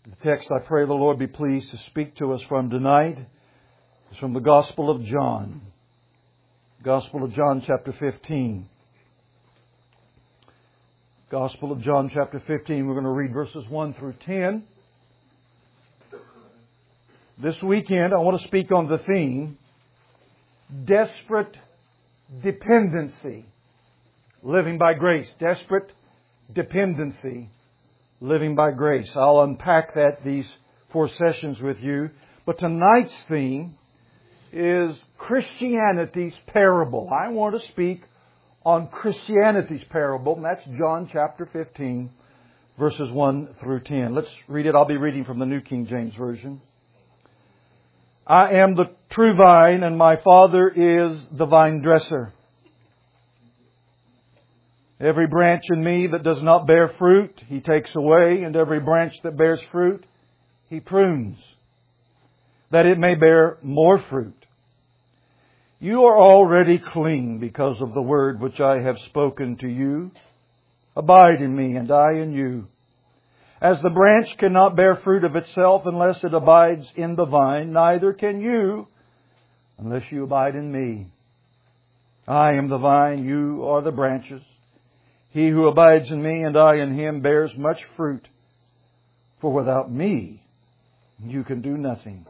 The text I pray the Lord be pleased to speak to us from tonight is from the Gospel of John. Gospel of John chapter 15. Gospel of John chapter 15. We're going to read verses 1 through 10. This weekend I want to speak on the theme, desperate dependency, living by grace. Desperate dependency, living by grace. I'll unpack that these 4 sessions with you. But tonight's theme is Christianity's parable. I want to speak on Christianity's parable, and that's John chapter 15, verses 1 through 10. Let's read it. I'll be reading from the New King James Version. I am the true vine, and my Father is the vine dresser. Every branch in me that does not bear fruit, He takes away, and every branch that bears fruit, He prunes, that it may bear more fruit. You are already clean because of the word which I have spoken to you. Abide in me, and I in you. As the branch cannot bear fruit of itself unless it abides in the vine, neither can you unless you abide in me. I am the vine, you are the branches. He who abides in me and I in him bears much fruit. For without me, you can do nothing.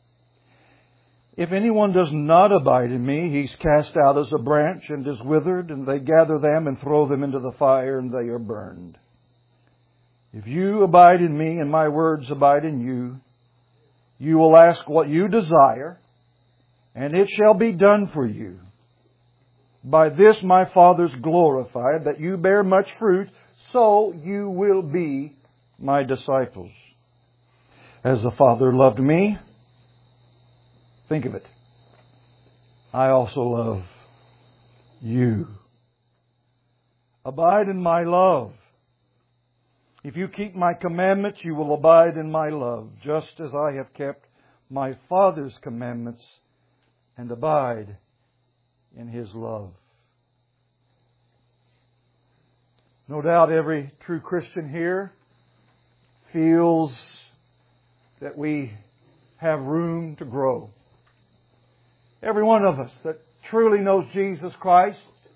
If anyone does not abide in me, he's cast out as a branch and is withered, and they gather them and throw them into the fire, and they are burned. If you abide in me and my words abide in you, you will ask what you desire, and it shall be done for you. By this my Father's glorified, that you bear much fruit, so you will be my disciples. As the Father loved me, think of it, I also love you. Abide in my love. If you keep my commandments, you will abide in my love, just as I have kept my Father's commandments and abide in His love. No doubt every true Christian here feels that we have room to grow. Every one of us that truly knows Jesus Christ,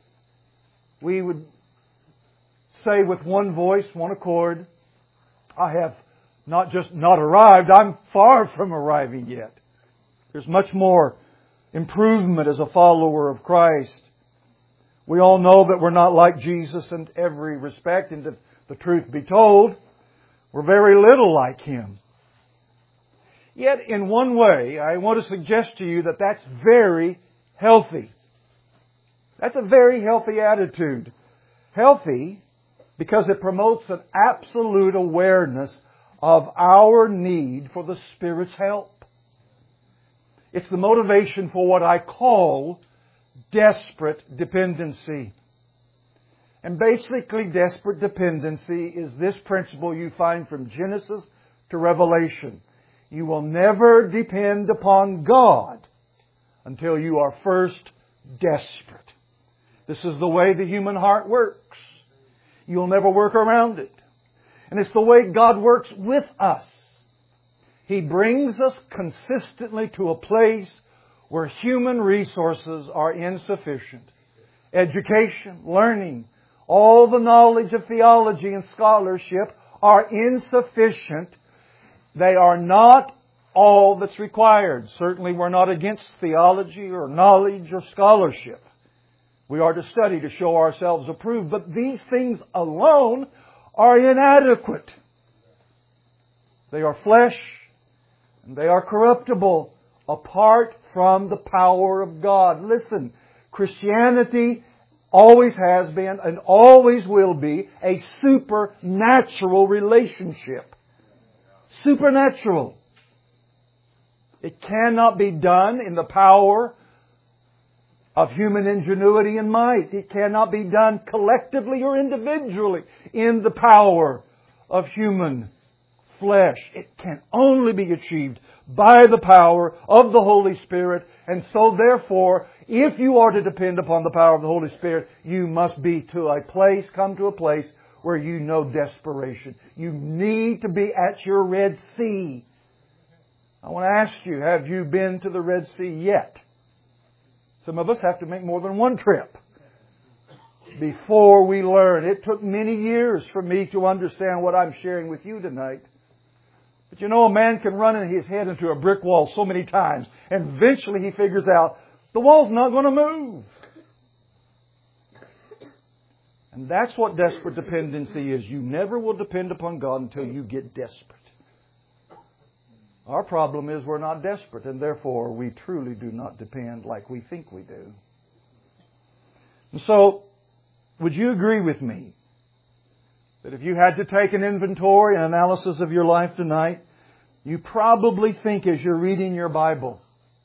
we would say with one voice, one accord, I have not just not arrived, I'm far from arriving yet. There's much more improvement as a follower of Christ. We all know that we're not like Jesus in every respect, and if the truth be told, we're very little like Him. Yet, in one way, I want to suggest to you that that's very healthy. That's a very healthy attitude. Healthy because it promotes an absolute awareness of our need for the Spirit's help. It's the motivation for what I call desperate dependency. And basically, desperate dependency is this principle you find from Genesis to Revelation. You will never depend upon God until you are first desperate. This is the way the human heart works. You'll never work around it. And it's the way God works with us. He brings us consistently to a place where human resources are insufficient. Education, learning, all the knowledge of theology and scholarship are insufficient. They are not all that's required. Certainly we're not against theology or knowledge or scholarship. We are to study to show ourselves approved, but these things alone are inadequate. They are flesh and they are corruptible apart from the power of God. Listen, Christianity always has been and always will be a supernatural relationship. Supernatural. It cannot be done in the power of human ingenuity and might. It cannot be done collectively or individually in the power of human flesh. It can only be achieved by the power of the Holy Spirit. And so therefore, if you are to depend upon the power of the Holy Spirit, you must come to a place where you know desperation. You need to be at your Red Sea. I want to ask you, have you been to the Red Sea yet? Some of us have to make more than one trip before we learn. It took many years for me to understand what I'm sharing with you tonight. But you know, a man can run his head into a brick wall so many times, and eventually he figures out the wall's not going to move. And that's what desperate dependency is. You never will depend upon God until you get desperate. Our problem is we're not desperate, and therefore we truly do not depend like we think we do. And so, would you agree with me that if you had to take an inventory and analysis of your life tonight, you probably think as you're reading your Bible,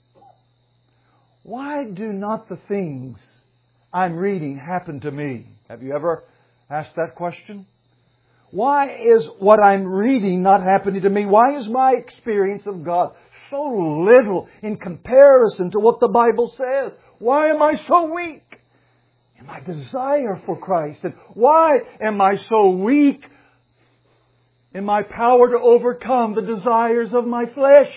why do not the things I'm reading happen to me? Have you ever asked that question? Why is what I'm reading not happening to me? Why is my experience of God so little in comparison to what the Bible says? Why am I so weak in my desire for Christ? And why am I so weak in my power to overcome the desires of my flesh?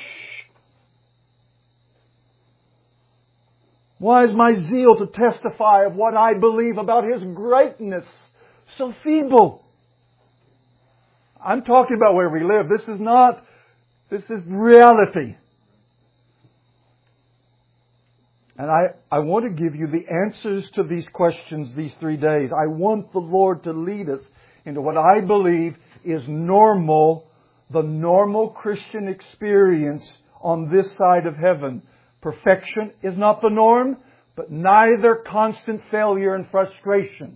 Why is my zeal to testify of what I believe about His greatness so feeble? I'm talking about where we live. This is reality. And I want to give you the answers to these questions these 3 days. I want the Lord to lead us into what I believe is normal, the normal Christian experience on this side of heaven. Perfection is not the norm, but neither constant failure and frustration.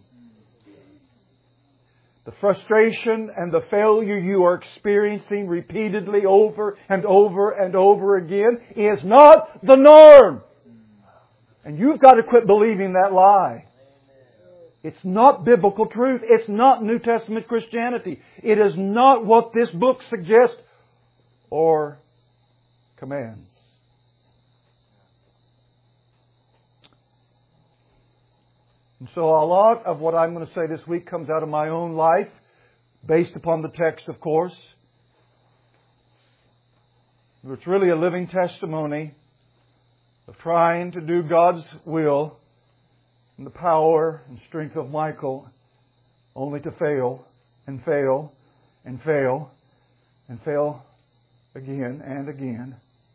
The frustration and the failure you are experiencing repeatedly over and over and over again is not the norm. And you've got to quit believing that lie. It's not biblical truth. It's not New Testament Christianity. It is not what this book suggests or commands. And so a lot of what I'm going to say this week comes out of my own life, based upon the text, of course. It's really a living testimony of trying to do God's will in the power and strength of Michael, only to fail and fail and fail and fail again and again,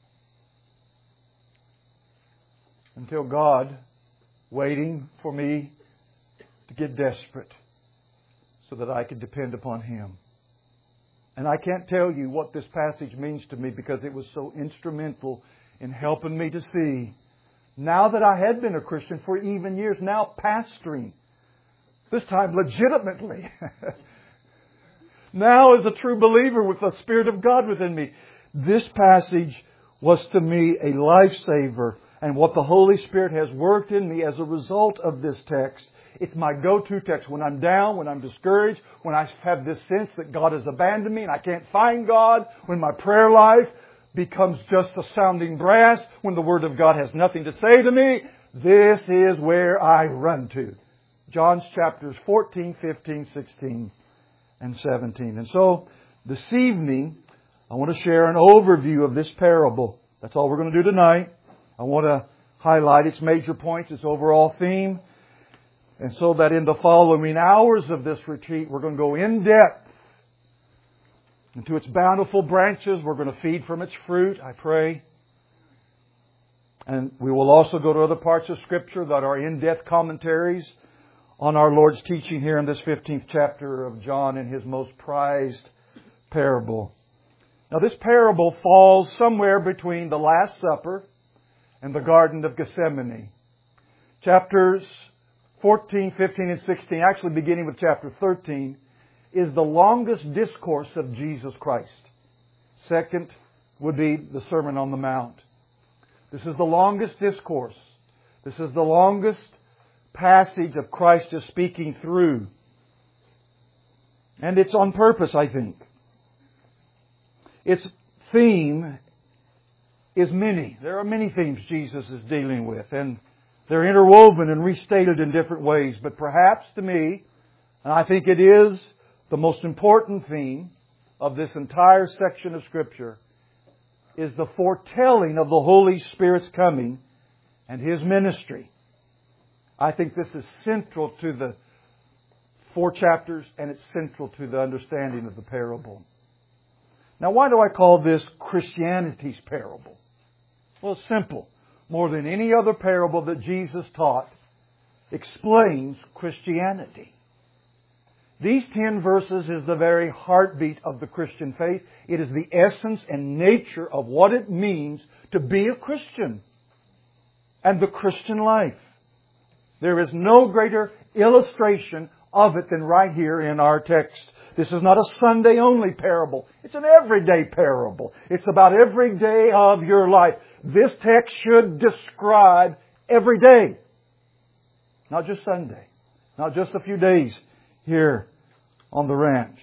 until God, waiting for me to get desperate so that I could depend upon Him. And I can't tell you what this passage means to me because it was so instrumental in helping me to see, now that I had been a Christian for even years, now pastoring, this time legitimately, now as a true believer with the Spirit of God within me. This passage was to me a lifesaver. And what the Holy Spirit has worked in me as a result of this text, it's my go-to text. When I'm down, when I'm discouraged, when I have this sense that God has abandoned me and I can't find God, when my prayer life becomes just a sounding brass, when the Word of God has nothing to say to me, this is where I run to. John's chapters 14, 15, 16, and 17. And so, this evening, I want to share an overview of this parable. That's all we're going to do tonight. I want to highlight its major points, its overall theme. And so that in the following hours of this retreat, we're going to go in depth into its bountiful branches. We're going to feed from its fruit, I pray. And we will also go to other parts of Scripture that are in-depth commentaries on our Lord's teaching here in this 15th chapter of John in His most prized parable. Now, this parable falls somewhere between the Last Supper and the Garden of Gethsemane. Chapters 14, 15, and 16, actually beginning with chapter 13, is the longest discourse of Jesus Christ. Second would be the Sermon on the Mount. This is the longest discourse. This is the longest passage of Christ just speaking through. And it's on purpose, I think. Its theme is many. There are many themes Jesus is dealing with, and they're interwoven and restated in different ways. But perhaps to me, and I think it is the most important theme of this entire section of Scripture is the foretelling of the Holy Spirit's coming and His ministry. I think this is central to the 4 chapters, and it's central to the understanding of the parable. Now, why do I call this Christianity's parable? Well, it's simple. More than any other parable that Jesus taught explains Christianity. These 10 verses is the very heartbeat of the Christian faith. It is the essence and nature of what it means to be a Christian and the Christian life. There is no greater illustration of it than right here in our text. This is not a Sunday-only parable. It's an everyday parable. It's about every day of your life. This text should describe every day. Not just Sunday. Not just a few days here on the ranch.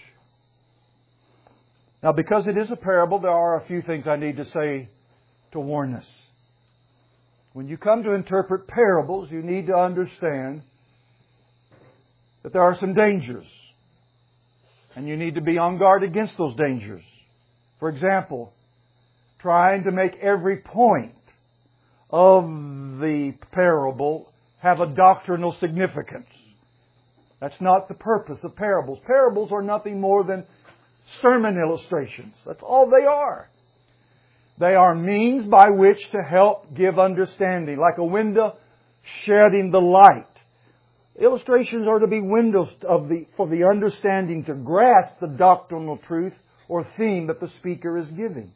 Now, because it is a parable, there are a few things I need to say to warn us. When you come to interpret parables, you need to understand that there are some dangers. And you need to be on guard against those dangers. For example, trying to make every point of the parable have a doctrinal significance. That's not the purpose of parables. Parables are nothing more than sermon illustrations. That's all they are. They are means by which to help give understanding, like a window shedding the light. Illustrations are to be windows for the understanding to grasp the doctrinal truth or theme that the speaker is giving.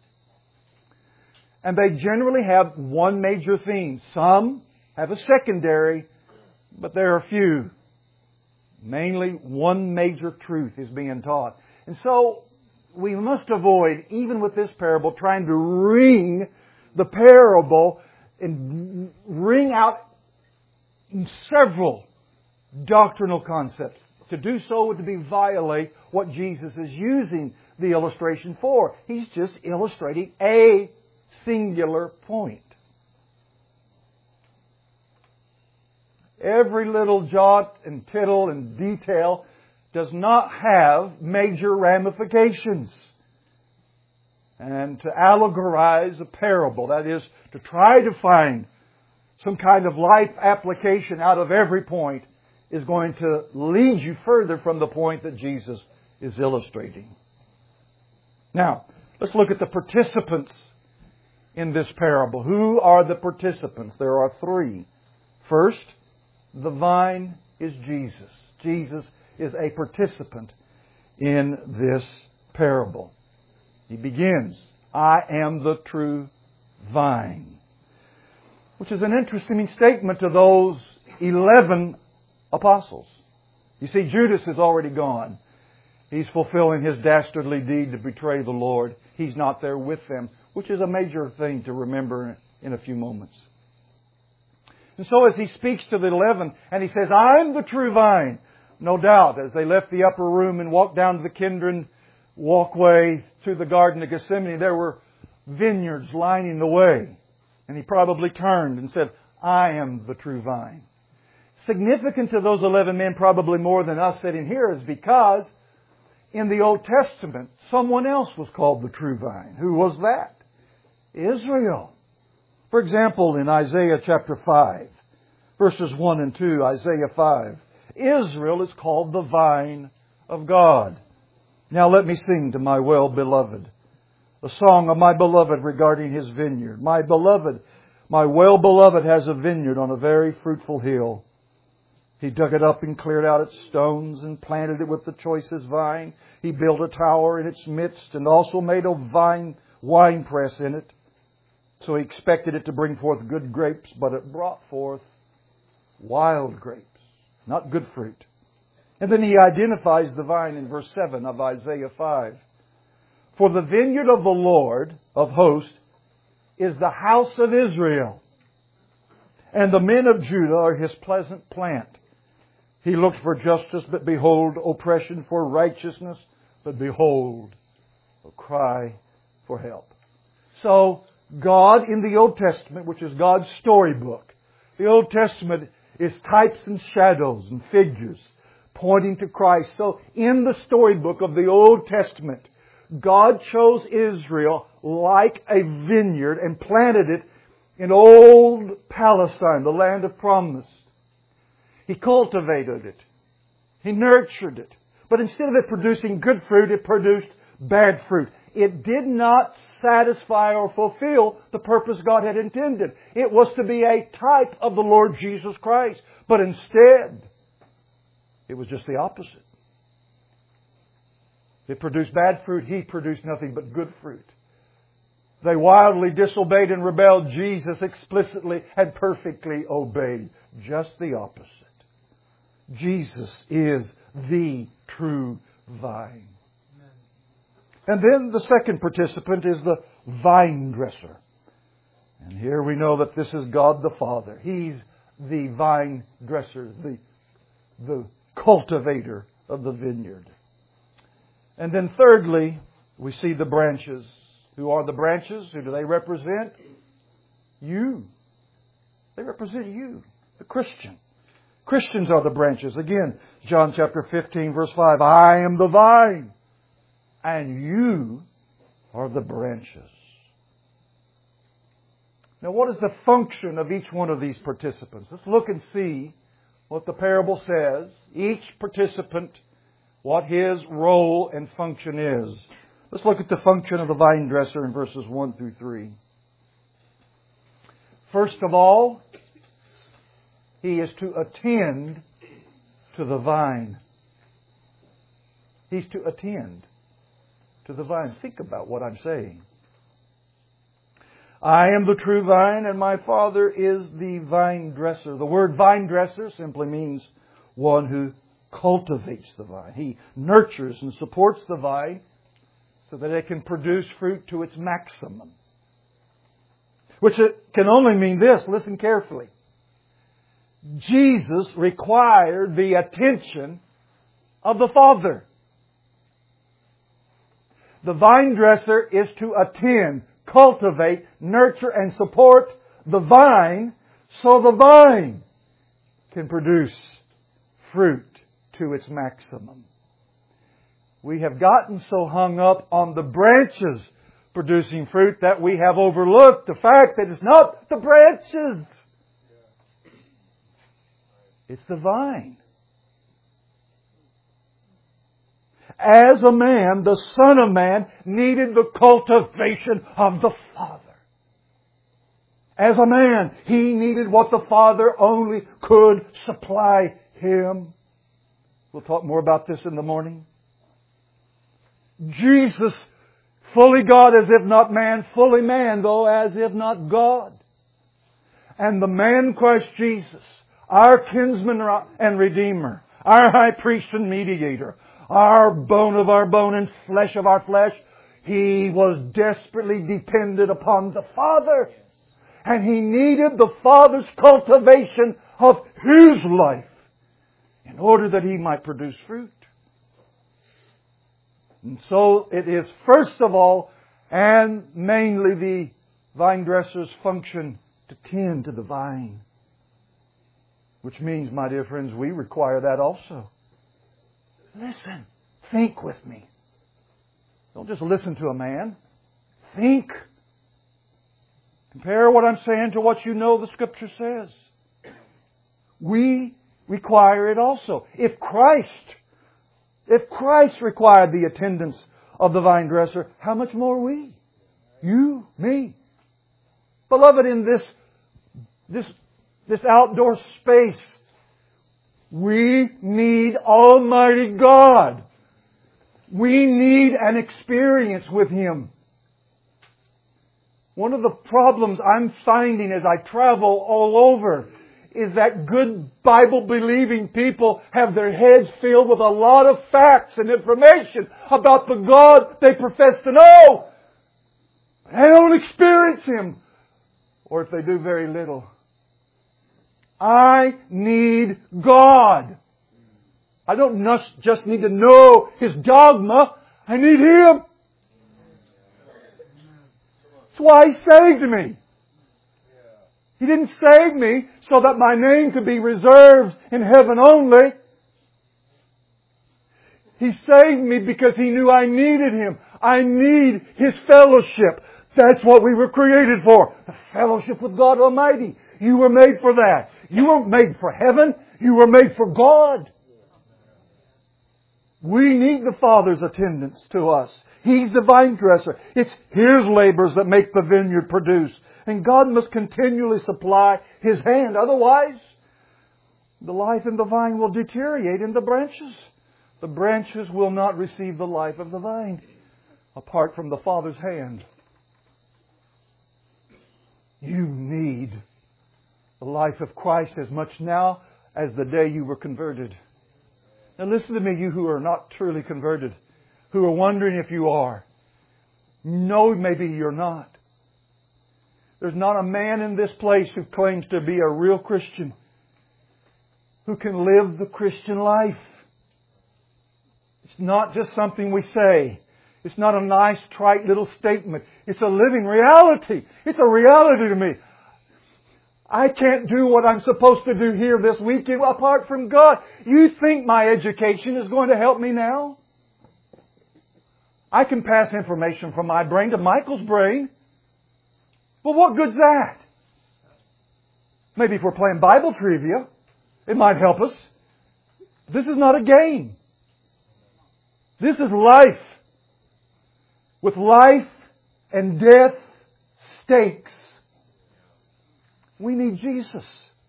And they generally have one major theme. Some have a secondary, but there are few. Mainly one major truth is being taught. And so we must avoid, even with this parable, trying to wring the parable and wring out several doctrinal concepts. To do so would be violate what Jesus is using the illustration for. He's just illustrating a singular point. Every little jot and tittle and detail does not have major ramifications. And to allegorize a parable, that is, to try to find some kind of life application out of every point, is going to lead you further from the point that Jesus is illustrating. Now, let's look at the participants in this parable. Who are the participants? There are 3. First, the vine is Jesus. Jesus is a participant in this parable. He begins, I am the true vine. Which is an interesting statement to those 11 apostles. You see, Judas is already gone. He's fulfilling his dastardly deed to betray the Lord. He's not there with them, which is a major thing to remember in a few moments. And so as he speaks to the 11 and he says, I'm the true vine. No doubt, as they left the upper room and walked down to the Kidron walkway to the Garden of Gethsemane, there were vineyards lining the way. And he probably turned and said, I am the true vine. Significant to those 11 men, probably more than us sitting here, is because in the Old Testament, someone else was called the true vine. Who was that? Israel. For example, in Isaiah chapter 5, verses 1 and 2, Isaiah 5, Israel is called the vine of God. Now let me sing to my well-beloved a song of my beloved regarding his vineyard. My beloved, my well-beloved has a vineyard on a very fruitful hill. He dug it up and cleared out its stones and planted it with the choicest vine. He built a tower in its midst and also made a wine press in it. So he expected it to bring forth good grapes, but it brought forth wild grapes, not good fruit. And then he identifies the vine in verse 7 of Isaiah 5. For the vineyard of the Lord of hosts is the house of Israel, and the men of Judah are his pleasant plant. He looked for justice, but behold, oppression, for righteousness, but behold, a cry for help. So, God in the Old Testament, which is God's storybook, the Old Testament is types and shadows and figures pointing to Christ. So in the storybook of the Old Testament, God chose Israel like a vineyard and planted it in old Palestine, the land of promise. He cultivated it. He nurtured it. But instead of it producing good fruit, it produced bad fruit. It did not satisfy or fulfill the purpose God had intended. It was to be a type of the Lord Jesus Christ. But instead, it was just the opposite. It produced bad fruit. He produced nothing but good fruit. They wildly disobeyed and rebelled. Jesus explicitly and perfectly obeyed. Just the opposite. Jesus is the true vine. And then the second participant is the vine dresser. And here we know that this is God the Father. He's the vine dresser, the cultivator of the vineyard. And then thirdly, we see the branches. Who are the branches? Who do they represent? You. They represent you, the Christian. Christians are the branches. Again, John chapter 15, verse 5. I am the vine, and you are the branches. Now, what is the function of each one of these participants? Let's look and see what the parable says. Each participant, what his role and function is. Let's look at the function of the vine dresser in verses 1 through 3. First of all, he is to attend to the vine. He's to attend to the vine. Think about what I'm saying. I am the true vine, and my Father is the vine dresser. The word vine dresser simply means one who cultivates the vine. He nurtures and supports the vine so that it can produce fruit to its maximum. Which it can only mean this. Listen carefully. Jesus required the attention of the Father. The vine dresser is to attend, cultivate, nurture, and support the vine so the vine can produce fruit to its maximum. We have gotten so hung up on the branches producing fruit that we have overlooked the fact that it's not the branches. It's the vine. As a man, the Son of Man needed the cultivation of the Father. As a man, He needed what the Father only could supply Him. We'll talk more about this in the morning. Jesus, fully God as if not man, fully man though as if not God. And the man Christ Jesus, our kinsman and redeemer, our high priest and mediator, our bone of our bone and flesh of our flesh, He was desperately dependent upon the Father. And He needed the Father's cultivation of His life in order that He might produce fruit. And so it is first of all and mainly the vine dresser's function to tend to the vine. Which means, my dear friends, we require that also. Listen. Think with me. Don't just listen to a man. Think. Compare what I'm saying to what you know the Scripture says. We require it also. If Christ required the attendance of the vine dresser, how much more we? You, me. Beloved, in this outdoor space, we need Almighty God. We need an experience with Him. One of the problems I'm finding as I travel all over is that good Bible-believing people have their heads filled with a lot of facts and information about the God they profess to know. They don't experience Him. Or if they do, very little. I need God. I don't just need to know His dogma. I need Him. That's why He saved me. He didn't save me so that my name could be reserved in heaven only. He saved me because He knew I needed Him. I need His fellowship. That's what we were created for. The fellowship with God Almighty. You were made for that. You weren't made for heaven. You were made for God. We need the Father's attendance to us. He's the vine dresser. It's His labors that make the vineyard produce. And God must continually supply His hand. Otherwise, the life in the vine will deteriorate in the branches. The branches will not receive the life of the vine apart from the Father's hand. You need the life of Christ as much now as the day you were converted. Now listen to me, you who are not truly converted, who are wondering if you are. No, maybe you're not. There's not a man in this place who claims to be a real Christian, who can live the Christian life. It's not just something we say. It's not a nice, trite little statement. It's a living reality. It's a reality to me. I can't do what I'm supposed to do here this weekend apart from God. You think my education is going to help me now? I can pass information from my brain to Michael's brain. But what good's that? Maybe if we're playing Bible trivia, it might help us. This is not a game. This is life. With life and death stakes. We need Jesus.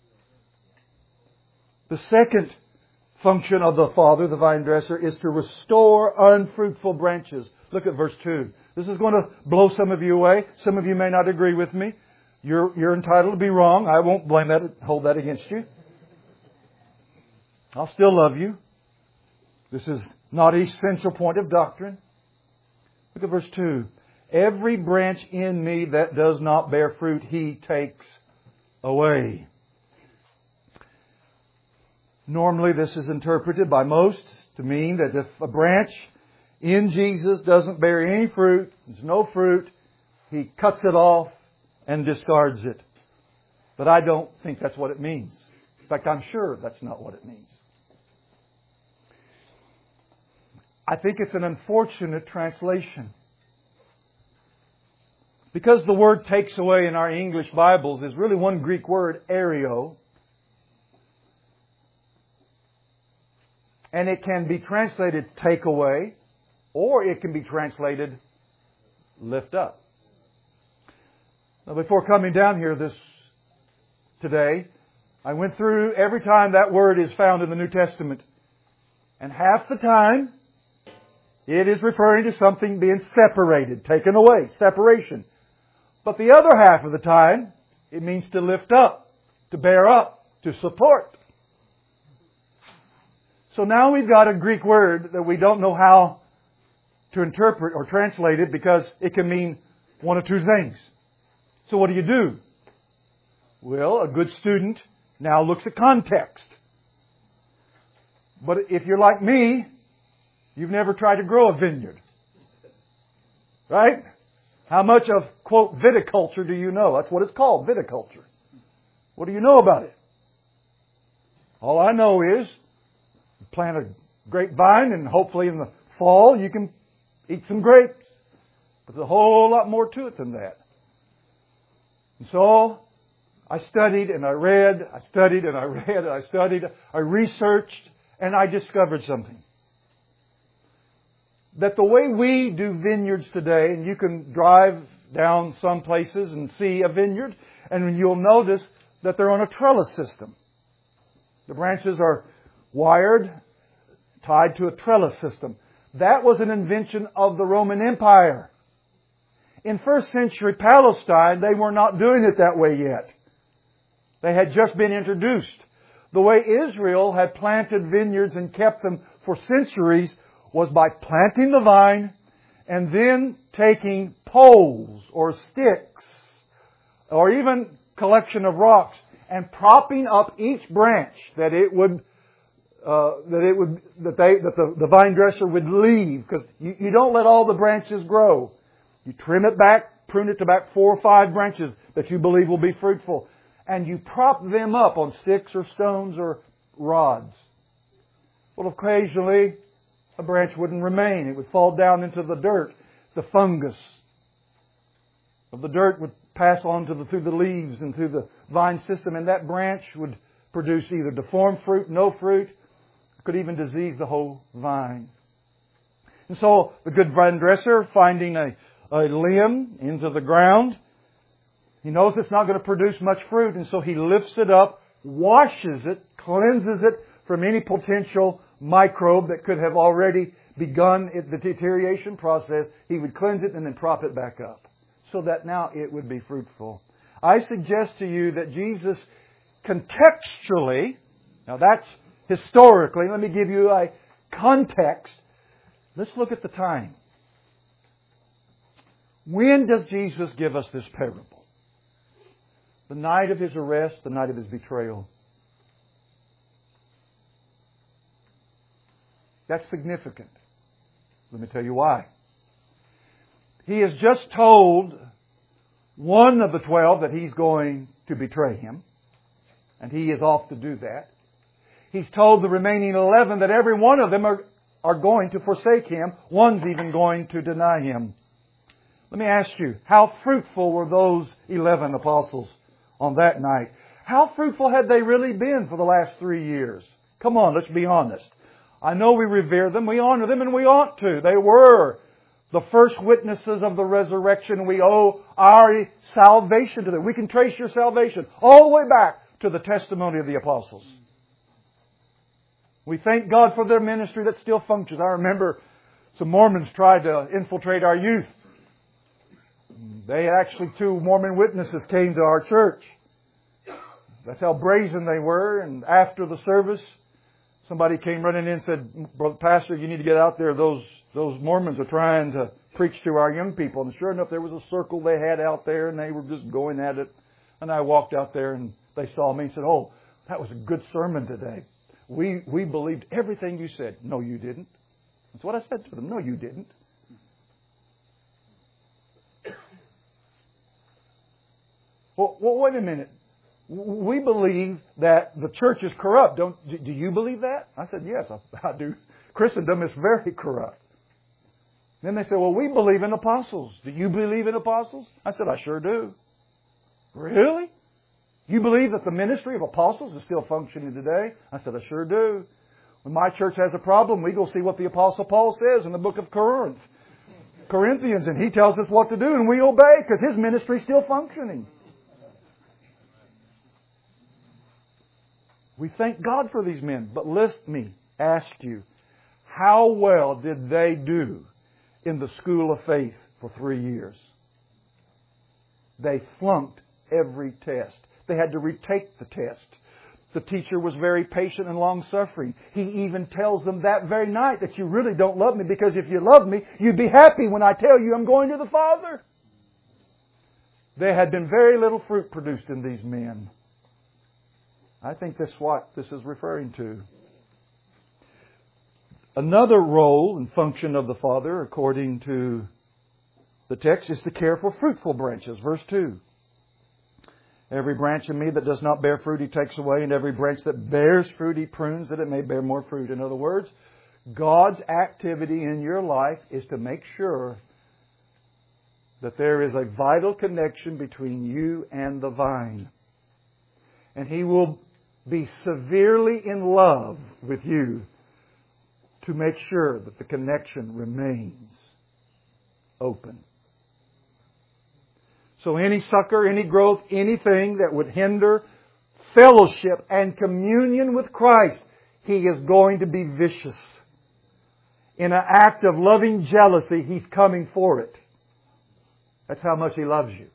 The second function of the Father, the vine dresser, is to restore unfruitful branches. Look at verse 2. This is going to blow some of you away. Some of you may not agree with me. You're entitled to be wrong. I won't blame that, hold that against you. I'll still love you. This is not an essential point of doctrine. Look at verse 2. Every branch in me that does not bear fruit, He takes away. Normally this is interpreted by most to mean that if a branch in Jesus doesn't bear any fruit, there's no fruit, He cuts it off and discards it. But I don't think that's what it means. In fact, I'm sure that's not what it means. I think it's an unfortunate translation. Because the word takes away in our English Bibles is really one Greek word, ario. And it can be translated take away, or it can be translated lift up. Now, before coming down here today, I went through every time that word is found in the New Testament. And half the time, it is referring to something being separated, taken away, separation. But the other half of the time, it means to lift up, to bear up, to support. So now we've got a Greek word that we don't know how to interpret or translate it because it can mean one of two things. So what do? Well, a good student now looks at context. But if you're like me, you've never tried to grow a vineyard. Right? How much of, quote, viticulture do you know? That's what it's called, viticulture. What do you know about it? All I know is you plant a grapevine and hopefully in the fall you can eat some grapes. But there's a whole lot more to it than that. And so I studied and I read, I studied and I read and I studied, I researched, and I discovered something. That the way we do vineyards today, and you can drive down some places and see a vineyard, and you'll notice that they're on a trellis system. The branches are wired, tied to a trellis system. That was an invention of the Roman Empire. In first century Palestine, they were not doing it that way yet. They had just been introduced. The way Israel had planted vineyards and kept them for centuries was by planting the vine and then taking poles or sticks or even collection of rocks and propping up each branch that the vine dresser would leave, because you don't let all the branches grow. You trim it back, prune it to back 4 or 5 branches that you believe will be fruitful, and you prop them up on sticks or stones or rods. Well, occasionally a branch wouldn't remain. It would fall down into the dirt. The fungus of the dirt would pass on through the leaves and through the vine system, and that branch would produce either deformed fruit, no fruit, could even disease the whole vine. And so the good vine dresser, finding a limb into the ground, he knows it's not going to produce much fruit, and so he lifts it up, washes it, cleanses it from any potential microbe that could have already begun the deterioration process. He would cleanse it and then prop it back up so that now it would be fruitful. I suggest to you that Jesus contextually, now that's historically, let me give you a context. Let's look at the time. When does Jesus give us this parable? The night of His arrest, the night of His betrayal. That's significant. Let me tell you why. He has just told one of the 12 that He's going to betray Him. And He is off to do that. He's told the remaining 11 that every one of them are going to forsake Him. One's even going to deny Him. Let me ask you, how fruitful were those 11 apostles on that night? How fruitful had they really been for the last 3 years? Come on, let's be honest. I know we revere them, we honor them, and we ought to. They were the first witnesses of the resurrection. We owe our salvation to them. We can trace your salvation all the way back to the testimony of the apostles. We thank God for their ministry that still functions. I remember some Mormons tried to infiltrate our youth. Actually, 2 Mormon witnesses came to our church. That's how brazen they were. And after the service, somebody came running in and said, "Brother Pastor, you need to get out there. Those Mormons are trying to preach to our young people." And sure enough, there was a circle they had out there, and they were just going at it. And I walked out there, and they saw me and said, "Oh, that was a good sermon today. We believed everything you said." "No, you didn't." That's what I said to them. "No, you didn't." Well, wait a minute. We believe that the church is corrupt. Do you believe that? I said, "Yes, I do. Christendom is very corrupt." Then they said, "Well, we believe in apostles. Do you believe in apostles?" I said, "I sure do." "Really? You believe that the ministry of apostles is still functioning today?" I said, "I sure do. When my church has a problem, we go see what the Apostle Paul says in the book of Corinthians, and he tells us what to do, and we obey because his ministry is still functioning." We thank God for these men. But let me ask you, how well did they do in the school of faith for 3 years? They flunked every test. They had to retake the test. The teacher was very patient and long-suffering. He even tells them that very night that you really don't love me, because if you love me, you'd be happy when I tell you I'm going to the Father. There had been very little fruit produced in these men. I think that's what this is referring to. Another role and function of the Father, according to the text, is to care for fruitful branches. Verse 2. "Every branch in me that does not bear fruit He takes away, and every branch that bears fruit He prunes, that it may bear more fruit." In other words, God's activity in your life is to make sure that there is a vital connection between you and the vine. And He will be severely in love with you to make sure that the connection remains open. So any sucker, any growth, anything that would hinder fellowship and communion with Christ, He is going to be vicious. In an act of loving jealousy, He's coming for it. That's how much He loves you.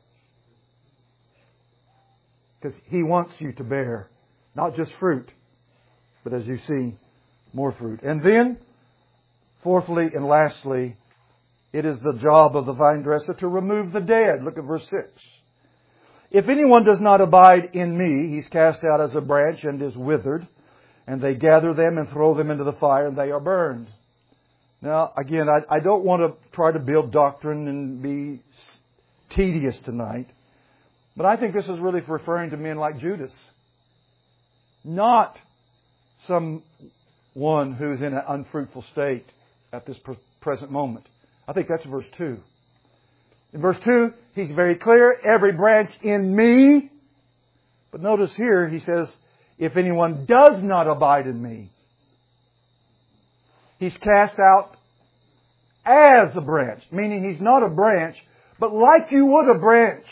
Because He wants you to bear not just fruit, but as you see, more fruit. And then, fourthly and lastly, it is the job of the vine dresser to remove the dead. Look at verse 6. "If anyone does not abide in me, he's cast out as a branch and is withered, and they gather them and throw them into the fire, and they are burned." Now, again, I don't want to try to build doctrine and be tedious tonight, but I think this is really referring to men like Judas. Not someone who's in an unfruitful state at this present moment. I think that's verse 2. In verse 2, He's very clear, every branch in me. But notice here, He says, if anyone does not abide in me, he's cast out as a branch. Meaning he's not a branch, but like you would a branch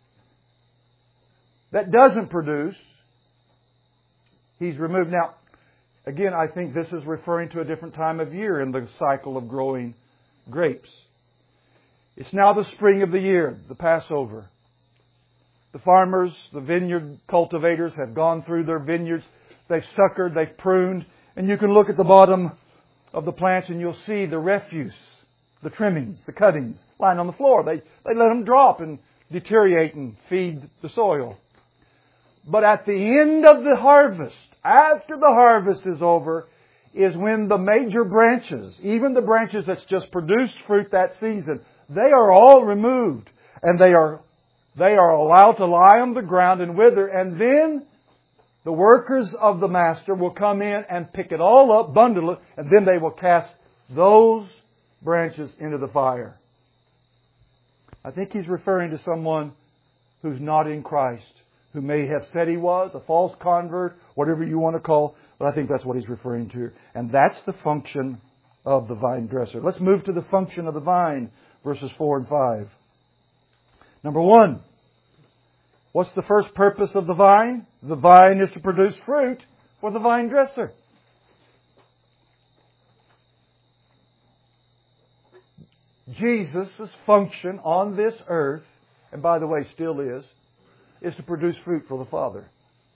that doesn't produce, he's removed. Now, again, I think this is referring to a different time of year in the cycle of growing grapes. It's now the spring of the year, the Passover. The farmers, the vineyard cultivators have gone through their vineyards. They've suckered, they've pruned. And you can look at the bottom of the plants and you'll see the refuse, the trimmings, the cuttings lying on the floor. They let them drop and deteriorate and feed the soil. But at the end of the harvest, after the harvest is over, is when the major branches, even the branches that's just produced fruit that season, they are all removed and they are allowed to lie on the ground and wither, and then the workers of the master will come in and pick it all up, bundle it, and then they will cast those branches into the fire. I think he's referring to someone who's not in Christ, who may have said he was, a false convert, whatever you want to call, but I think that's what he's referring to. And that's the function of the vine dresser. Let's move to the function of the vine, verses 4 and 5. Number 1, what's the first purpose of the vine? The vine is to produce fruit for the vine dresser. Jesus' function on this earth, and by the way still is to produce fruit for the Father.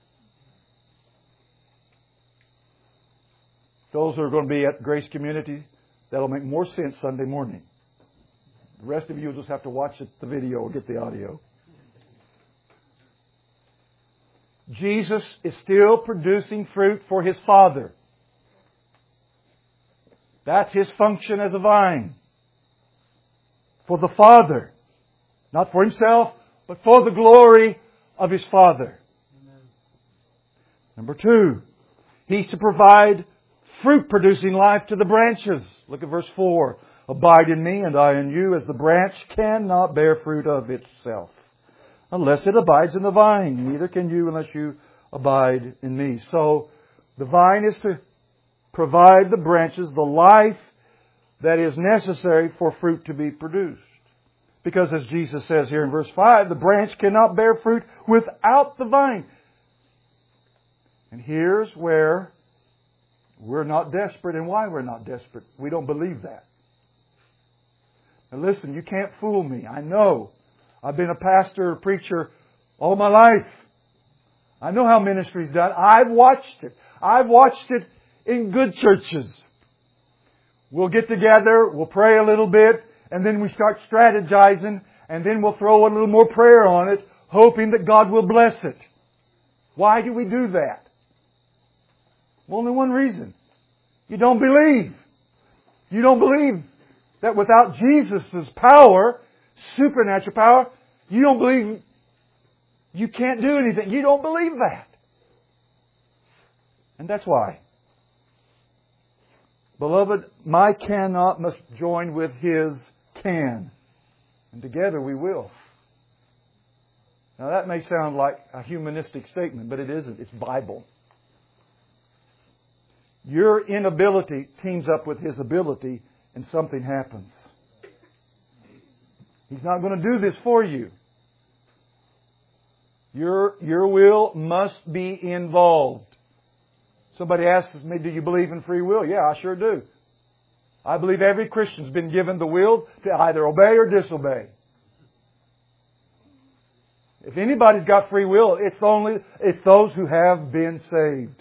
Those who are going to be at Grace Community, that'll make more sense Sunday morning. The rest of you will just have to watch the video or get the audio. Jesus is still producing fruit for His Father. That's His function as a vine. For the Father. Not for Himself, but for the glory of His Father. Amen. Number 2, He's to provide fruit-producing life to the branches. Look at verse 4. Abide in me and I in you, as the branch cannot bear fruit of itself unless it abides in the vine. Neither can you unless you abide in me. So the vine is to provide the branches the life that is necessary for fruit to be produced. Because as Jesus says here in verse 5, the branch cannot bear fruit without the vine. And here's where we're not desperate and why we're not desperate. We don't believe that. Now listen, you can't fool me. I know. I've been a pastor, a preacher all my life. I know how ministry's done. I've watched it. I've watched it in good churches. We'll get together, we'll pray a little bit, and then we start strategizing, and then we'll throw a little more prayer on it, hoping that God will bless it. Why do we do that? Only one reason. You don't believe. You don't believe that without Jesus' power, supernatural power, you don't believe you can't do anything. You don't believe that. And that's why. Beloved, my cannot must join with His can. And together we will. Now that may sound like a humanistic statement, but it isn't. It's Bible. Your inability teams up with His ability and something happens. He's not going to do this for you. Your will must be involved. Somebody asks me, do you believe in free will? Yeah, I sure do. I believe every Christian's been given the will to either obey or disobey. If anybody's got free will, it's those who have been saved.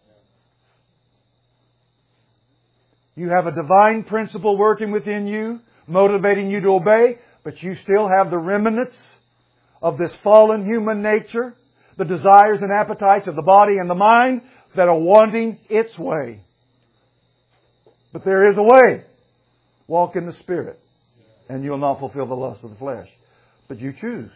You have a divine principle working within you, motivating you to obey, but you still have the remnants of this fallen human nature, the desires and appetites of the body and the mind that are wanting its way. But there is a way. Walk in the Spirit, and you'll not fulfill the lust of the flesh. But you choose.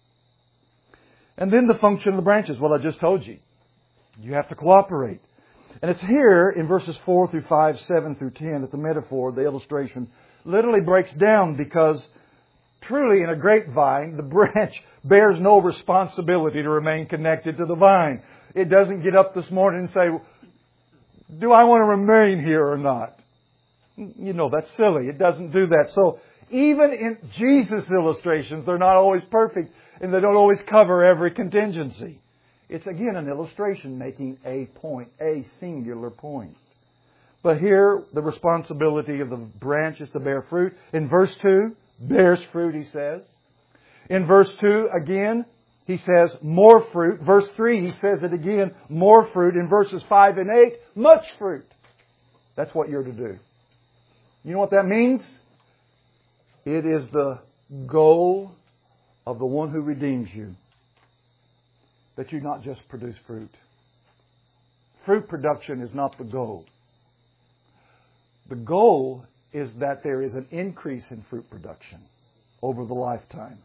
And then the function of the branches. Well, I just told you. You have to cooperate. And it's here in verses 4 through 5, 7 through 10 that the metaphor, the illustration, literally breaks down, because truly in a grapevine, the branch bears no responsibility to remain connected to the vine. It doesn't get up this morning and say, do I want to remain here or not? You know, that's silly. It doesn't do that. So even in Jesus' illustrations, they're not always perfect, and they don't always cover every contingency. It's again an illustration making a point, a singular point. But here, the responsibility of the branch is to bear fruit. In verse 2, bears fruit, he says. In verse 2, again, he says more fruit. Verse 3, he says it again, more fruit. In verses 5 and 8, much fruit. That's what you're to do. You know what that means? It is the goal of the one who redeems you, that you not just produce fruit. Fruit production is not the goal. The goal is that there is an increase in fruit production over the lifetime.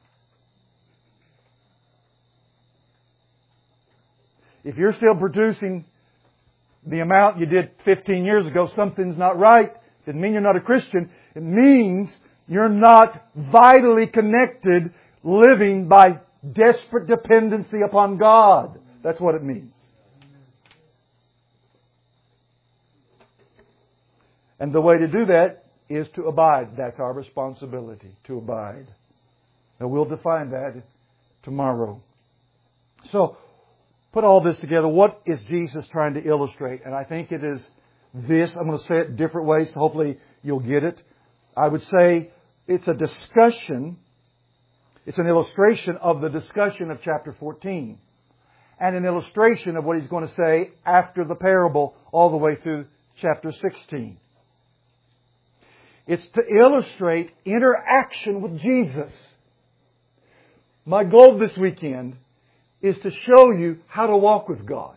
If you're still producing the amount you did 15 years ago, something's not right. It doesn't mean you're not a Christian. It means you're not vitally connected, living by desperate dependency upon God. That's what it means. And the way to do that is to abide. That's our responsibility, to abide. And we'll define that tomorrow. So, put all this together. What is Jesus trying to illustrate? And I think it is this. I'm going to say it different ways, so hopefully you'll get it. I would say it's a discussion. It's an illustration of the discussion of chapter 14. And an illustration of what He's going to say after the parable all the way through chapter 16. It's to illustrate interaction with Jesus. My goal this weekend is to show you how to walk with God.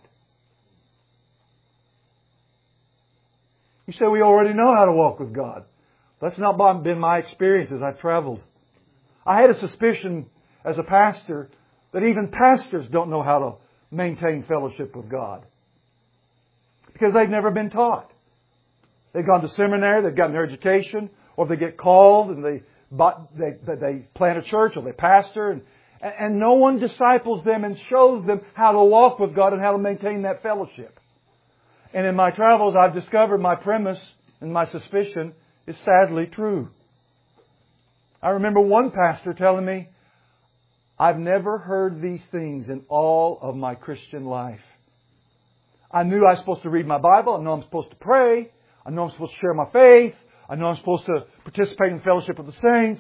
You say, we already know how to walk with God. That's not been my experience as I've traveled. I had a suspicion as a pastor that even pastors don't know how to maintain fellowship with God, because they've never been taught. They've gone to seminary, they've gotten their education, or they get called and they plant a church or they pastor, and no one disciples them and shows them how to walk with God and how to maintain that fellowship. And in my travels, I've discovered my premise and my suspicion is sadly true. I remember one pastor telling me, I've never heard these things in all of my Christian life. I knew I was supposed to read my Bible. I know I'm supposed to pray. I know I'm supposed to share my faith. I know I'm supposed to participate in fellowship with the saints.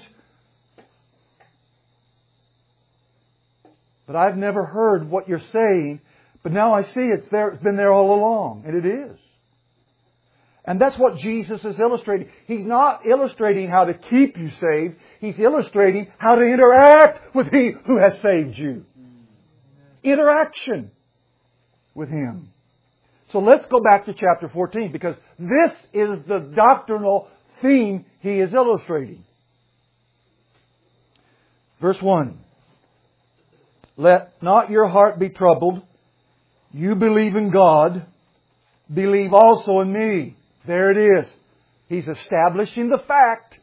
But I've never heard what you're saying. But now I see it's there. It's been there all along. And it is. And that's what Jesus is illustrating. He's not illustrating how to keep you saved. He's illustrating how to interact with He who has saved you. Interaction with Him. So let's go back to chapter 14, because this is the doctrinal theme He is illustrating. Verse 1. Let not your heart be troubled. You believe in God. Believe also in me. There it is. He's establishing the fact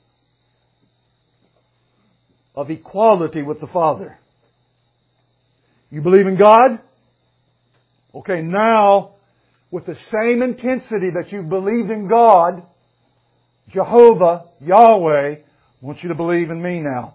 of equality with the Father. You believe in God? Okay, now, with the same intensity that you believed in God, Jehovah, Yahweh, wants you to believe in me now.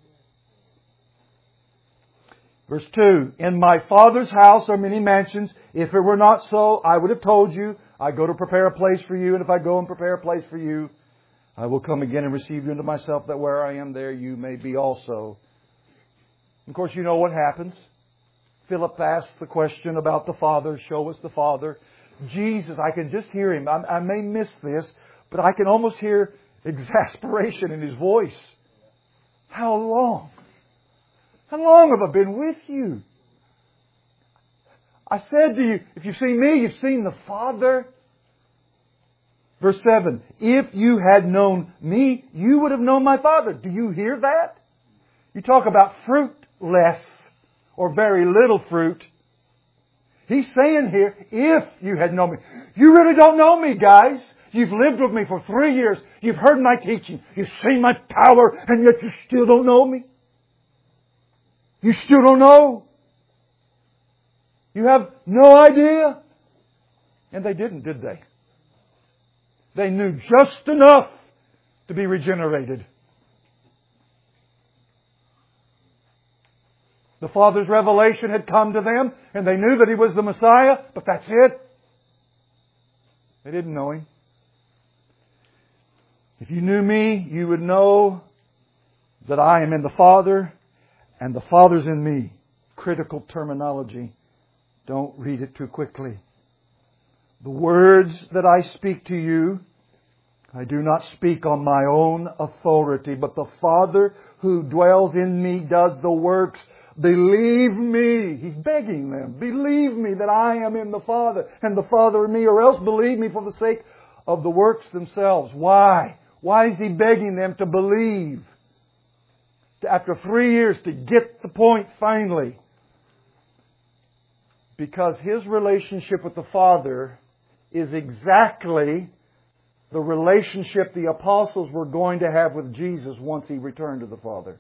Verse 2, in my Father's house are many mansions. If it were not so, I would have told you. I go to prepare a place for you, and if I go and prepare a place for you, I will come again and receive you unto myself, that where I am, there you may be also. Of course, you know what happens. Philip asks the question about the Father. Show us the Father. Jesus, I can just hear Him. I may miss this, but I can almost hear exasperation in His voice. How long? How long have I been with you? I said to you, if you've seen me, you've seen the Father. Verse 7, if you had known me, you would have known my Father. Do you hear that? You talk about fruitless or very little fruit. He's saying here, if you had known me. You really don't know me, guys. You've lived with me for 3 years. You've heard my teaching. You've seen my power, and yet you still don't know me. You still don't know. You have no idea. And they didn't, did they? They knew just enough to be regenerated. The Father's revelation had come to them, and they knew that He was the Messiah, but that's it. They didn't know Him. If you knew me, you would know that I am in the Father, and the Father's in me. Critical terminology. Don't read it too quickly. The words that I speak to you, I do not speak on my own authority, but the Father who dwells in me does the works. Believe me. He's begging them. Believe me that I am in the Father and the Father in me, or else believe me for the sake of the works themselves. Why? Why is He begging them to believe? After 3 years, to get the point finally. Because His relationship with the Father is exactly the relationship the apostles were going to have with Jesus once He returned to the Father.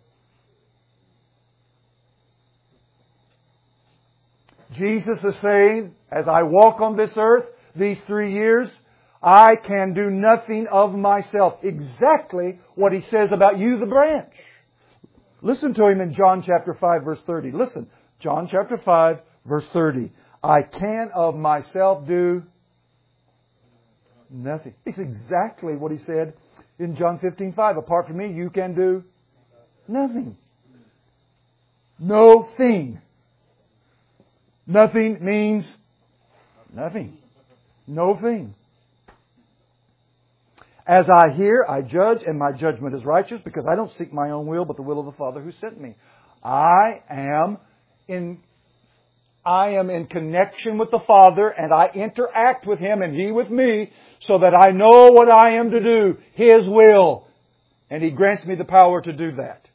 Jesus is saying, as I walk on this earth these 3 years, I can do nothing of myself. Exactly what He says about you, the branch. Listen to Him in John chapter 5, verse 30. Listen, John chapter 5, verse 30. I can of myself do nothing. It's exactly what He said in John 15:5. Apart from me, you can do nothing. No thing. Nothing means nothing. No thing. As I hear, I judge, and my judgment is righteous, because I don't seek my own will, but the will of the Father who sent me. I am in connection with the Father, and I interact with Him and He with me, so that I know what I am to do, His will. And He grants me the power to do that.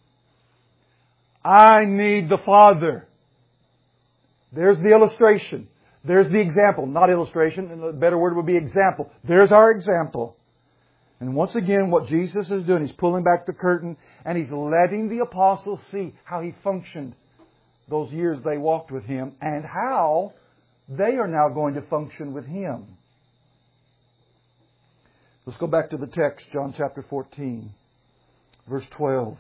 I need the Father. There's the illustration. There's the example. Not illustration. A better word would be example. There's our example. And once again, what Jesus is doing, He's pulling back the curtain and He's letting the apostles see how He functioned those years they walked with Him and how they are now going to function with Him. Let's go back to the text, John chapter 14, verse 12.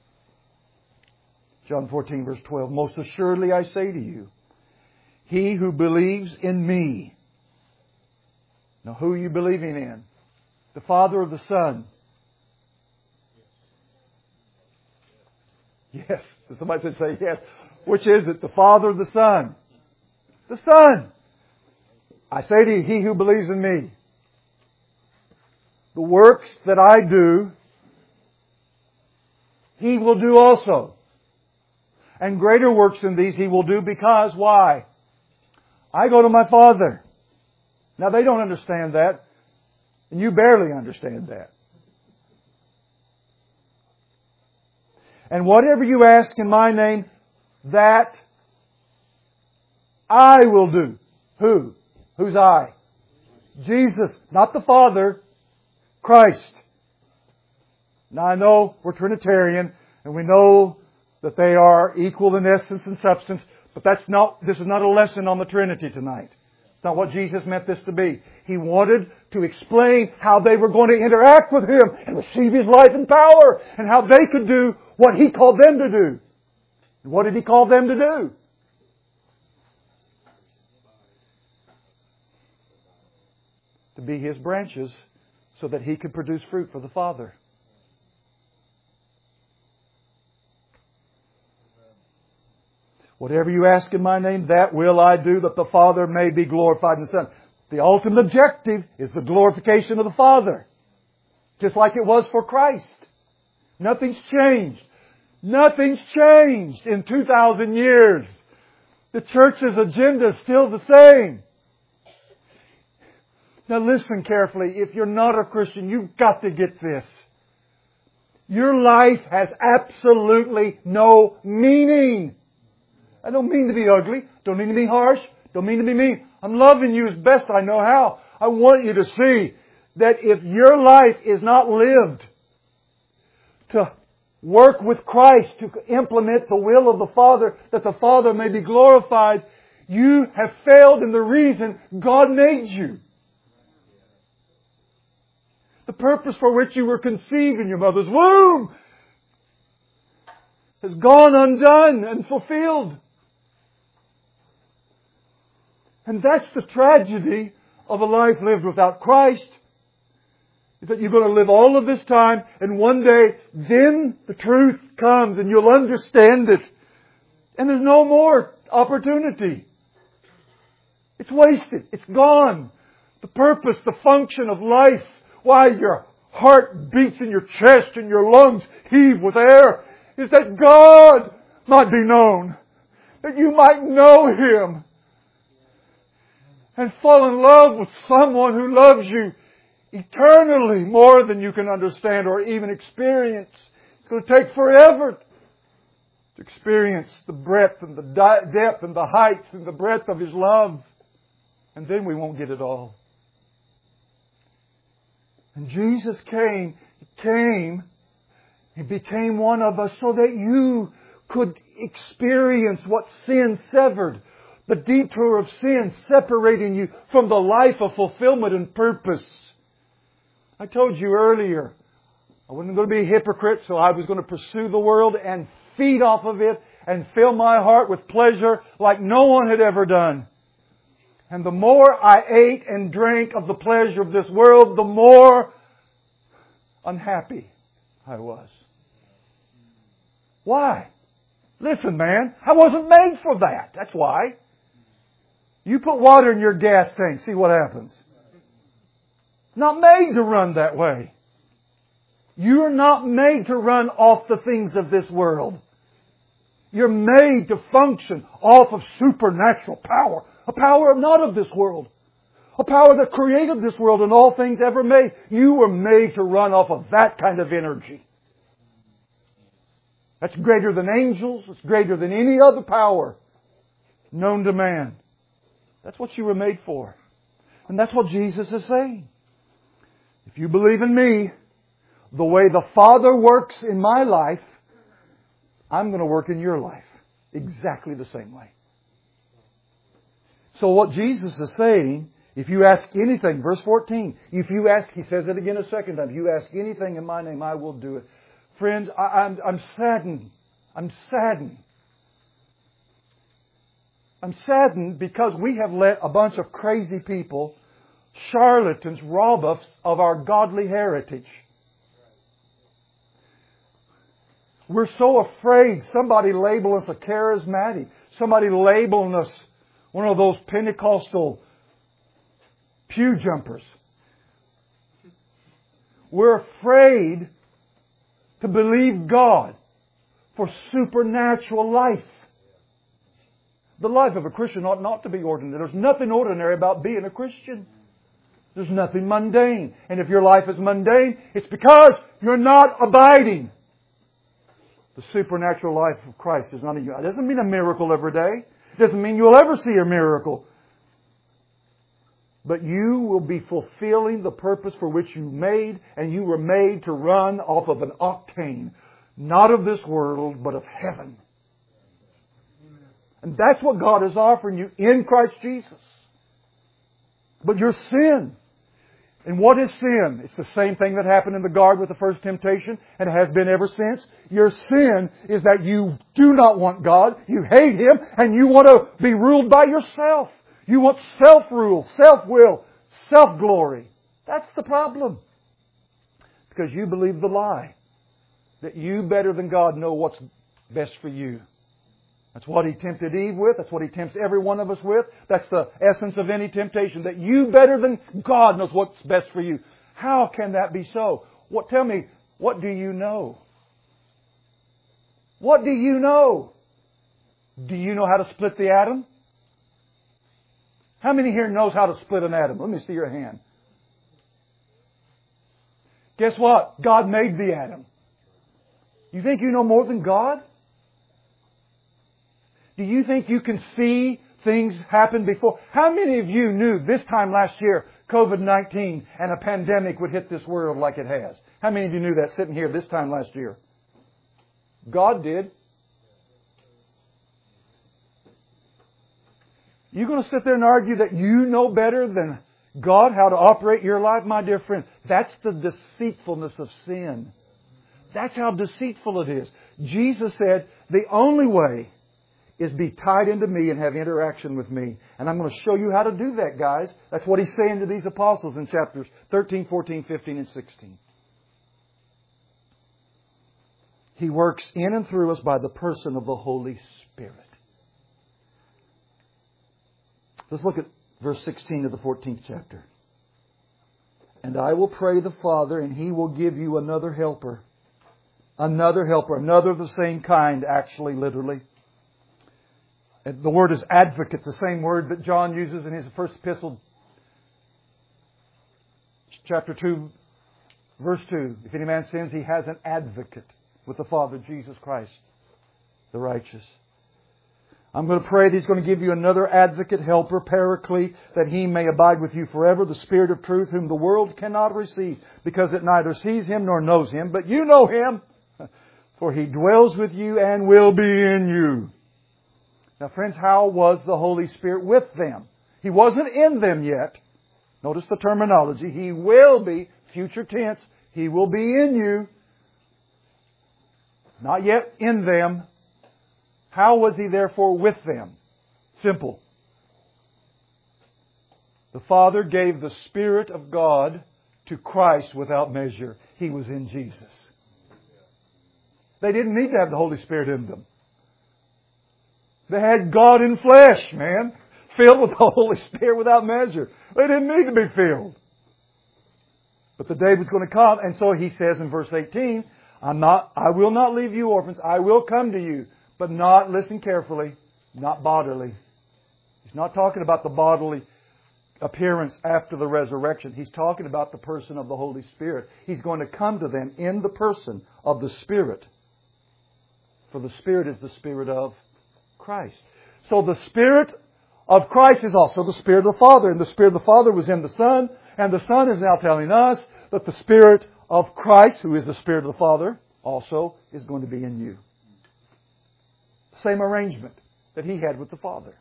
John 14, verse 12. Most assuredly I say to you, he who believes in me. Now, who are you believing in? The Father or the Son? Yes. Somebody should say yes. Which is it? The Father or the Son? The Son. I say to you, he who believes in me. The works that I do, He will do also. And greater works than these He will do because, why? I go to my Father. Now they don't understand that. And you barely understand that. And whatever you ask in my name, that I will do. Who? Who's I? Jesus. Not the Father. Christ. Now I know we're Trinitarian and we know that they are equal in essence and substance, but this is not a lesson on the Trinity tonight. It's not what Jesus meant this to be. He wanted to explain how they were going to interact with Him and receive His life and power, and how they could do what He called them to do. And what did He call them to do? To be His branches so that He could produce fruit for the Father. Whatever you ask in my name, that will I do, that the Father may be glorified in the Son. The ultimate objective is the glorification of the Father. Just like it was for Christ. Nothing's changed. Nothing's changed in 2,000 years. The church's agenda is still the same. Now listen carefully. If you're not a Christian, you've got to get this. Your life has absolutely no meaning. I don't mean to be ugly. Don't mean to be harsh. Don't mean to be mean. I'm loving you as best I know how. I want you to see that if your life is not lived to work with Christ, to implement the will of the Father, that the Father may be glorified, you have failed in the reason God made you. The purpose for which you were conceived in your mother's womb has gone undone and fulfilled. And that's the tragedy of a life lived without Christ, is that you're going to live all of this time, and one day, then the truth comes and you'll understand it. And there's no more opportunity. It's wasted. It's gone. The purpose, the function of life, why your heart beats in your chest and your lungs heave with air, is that God might be known. That you might know Him. And fall in love with someone who loves you eternally more than you can understand or even experience. It's going to take forever to experience the breadth and the depth and the height and the breadth of His love. And then we won't get it all. And Jesus came. He became one of us so that you could experience what sin severed. The detour of sin separating you from the life of fulfillment and purpose. I told you earlier, I wasn't going to be a hypocrite, so I was going to pursue the world and feed off of it and fill my heart with pleasure like no one had ever done. And the more I ate and drank of the pleasure of this world, the more unhappy I was. Why? Listen, man, I wasn't made for that. That's why. You put water in your gas tank, see what happens. Not made to run that way. You're not made to run off the things of this world. You're made to function off of supernatural power. A power not of this world. A power that created this world and all things ever made. You were made to run off of that kind of energy. That's greater than angels. It's greater than any other power known to man. That's what you were made for. And that's what Jesus is saying. If you believe in me, the way the Father works in my life, I'm going to work in your life. Exactly the same way. So what Jesus is saying, if you ask anything, verse 14, if you ask, He says it again a second time, if you ask anything in my name, I will do it. Friends, I'm saddened. I'm saddened. I'm saddened because we have let a bunch of crazy people, charlatans, rob us of our godly heritage. We're so afraid somebody label us a charismatic, somebody labeling us one of those Pentecostal pew jumpers. We're afraid to believe God for supernatural life. The life of a Christian ought not to be ordinary. There's nothing ordinary about being a Christian. There's nothing mundane. And if your life is mundane, it's because you're not abiding. The supernatural life of Christ is not in you. It doesn't mean a miracle every day. It doesn't mean you'll ever see a miracle. But you will be fulfilling the purpose for which you made, and you were made to run off of an octane, not of this world, but of heaven. And that's what God is offering you in Christ Jesus. But your sin. And what is sin? It's the same thing that happened in the garden with the first temptation, and it has been ever since. Your sin is that you do not want God, you hate Him, and you want to be ruled by yourself. You want self-rule, self-will, self-glory. That's the problem. Because you believe the lie. That you better than God know what's best for you. That's what He tempted Eve with. That's what He tempts every one of us with. That's the essence of any temptation. That you better than God knows what's best for you. How can that be so? Tell me, what do you know? What do you know? Do you know how to split the atom? How many here knows how to split an atom? Let me see your hand. Guess what? God made the atom. You think you know more than God? Do you think you can see things happened before. How many of you knew this time last year COVID-19 and a pandemic would hit this world like it has? How many of you knew that sitting here this time last year? God did. You going to sit there and argue that you know better than God how to operate your life? My dear friend, that's the deceitfulness of sin. That's how deceitful it is. Jesus said, the only way is be tied into me and have interaction with me. And I'm going to show you how to do that, guys. That's what He's saying to these apostles in chapters 13, 14, 15, and 16. He works in and through us by the person of the Holy Spirit. Let's look at verse 16 of the 14th chapter. And I will pray the Father, and He will give you another helper. Another helper. Another of the same kind, actually, literally. And the word is advocate, the same word that John uses in his first epistle, chapter 2, verse 2. If any man sins, he has an advocate with the Father, Jesus Christ, the righteous. I'm going to pray that He's going to give you another advocate, helper, paraclete, that He may abide with you forever, the Spirit of truth, whom the world cannot receive, because it neither sees Him nor knows Him. But you know Him, for He dwells with you and will be in you. Now, friends, how was the Holy Spirit with them? He wasn't in them yet. Notice the terminology. He will be, future tense, He will be in you. Not yet in them. How was He therefore with them? Simple. The Father gave the Spirit of God to Christ without measure. He was in Jesus. They didn't need to have the Holy Spirit in them. They had God in flesh, man. Filled with the Holy Spirit without measure. They didn't need to be filled. But the day was going to come, and so He says in verse 18, I will not leave you orphans. I will come to you. But not, listen carefully, not bodily. He's not talking about the bodily appearance after the resurrection. He's talking about the person of the Holy Spirit. He's going to come to them in the person of the Spirit. For the Spirit is the Spirit of Christ. So the Spirit of Christ is also the Spirit of the Father. And the Spirit of the Father was in the Son. And the Son is now telling us that the Spirit of Christ, who is the Spirit of the Father, also is going to be in you. Same arrangement that He had with the Father.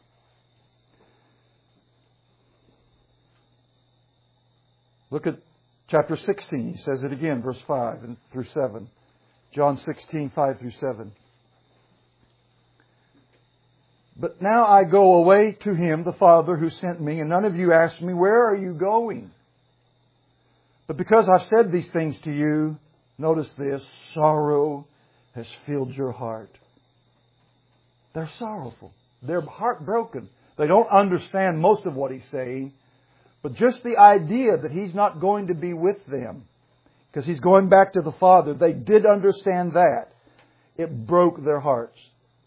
Look at chapter 16. He says it again, verse 5 and through 7. John 16, 5 through 7. But now I go away to Him, the Father who sent me, and none of you ask me, where are you going? But because I've said these things to you, notice this, sorrow has filled your heart. They're sorrowful. They're heartbroken. They don't understand most of what He's saying. But just the idea that He's not going to be with them, because He's going back to the Father, they did understand that. It broke their hearts.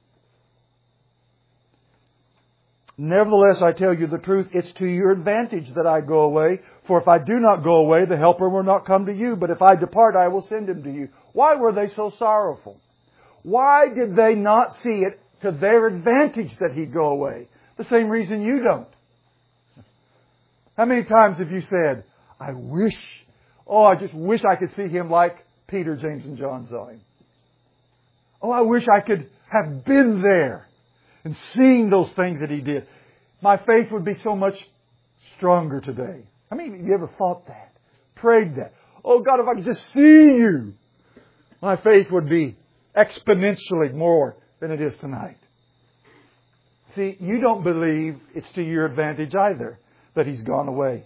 Nevertheless, I tell you the truth, it's to your advantage that I go away. For if I do not go away, the Helper will not come to you. But if I depart, I will send Him to you. Why were they so sorrowful? Why did they not see it to their advantage that He'd go away? The same reason you don't. How many times have you said, I just wish I could see Him like Peter, James, and John saw Him. Oh, I wish I could have been there and seeing those things that He did. My faith would be so much stronger today. How many of you ever thought that? Prayed that? Oh God, if I could just see You, my faith would be exponentially more than it is tonight. See, you don't believe it's to your advantage either that He's gone away.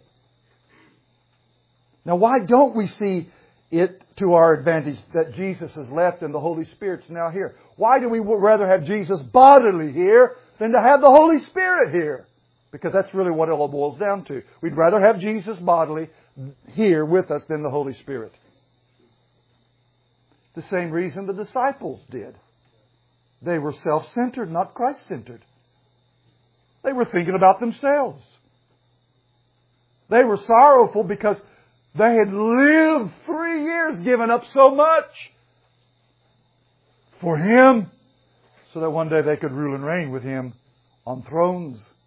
Now, why don't we see it to our advantage that Jesus has left and the Holy Spirit's now here? Why do we rather have Jesus bodily here than to have the Holy Spirit here? Because that's really what it all boils down to. We'd rather have Jesus bodily here with us than the Holy Spirit. The same reason the disciples did. They were self-centered, not Christ-centered. They were thinking about themselves. They were sorrowful because they had lived 3 years, given up so much for Him, so that one day they could rule and reign with Him on thrones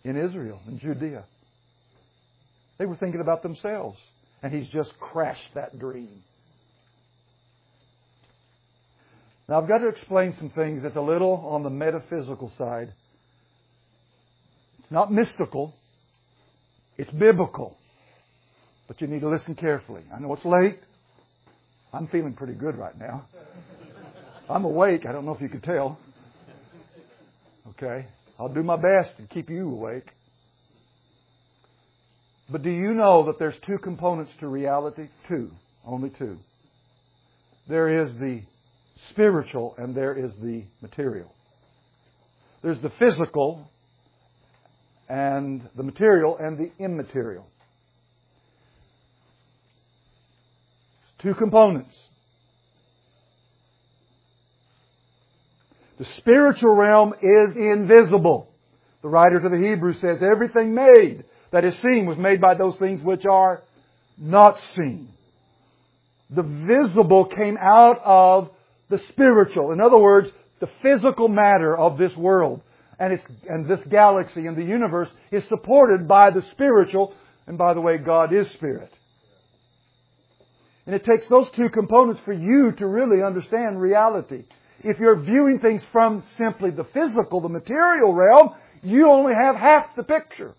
in Israel, in Judea. They were thinking about themselves. And He's just crashed that dream. Now I've got to explain some things that's a little on the metaphysical side. It's not mystical. It's biblical. But you need to listen carefully. I know it's late. I'm feeling pretty good right now. I'm awake. I don't know if you could tell. Okay. I'll do my best to keep you awake. But do you know that there's two components to reality? Two. Only two. There is the spiritual and there is the material. There's the physical and the material and the immaterial. Two components. The spiritual realm is invisible. The writer to the Hebrews says, everything made that is seen was made by those things which are not seen. The visible came out of the spiritual. In other words, the physical matter of this world and this galaxy and the universe is supported by the spiritual. And by the way, God is spirit. And it takes those two components for you to really understand reality. If you're viewing things from simply the physical, the material realm, you only have half the picture.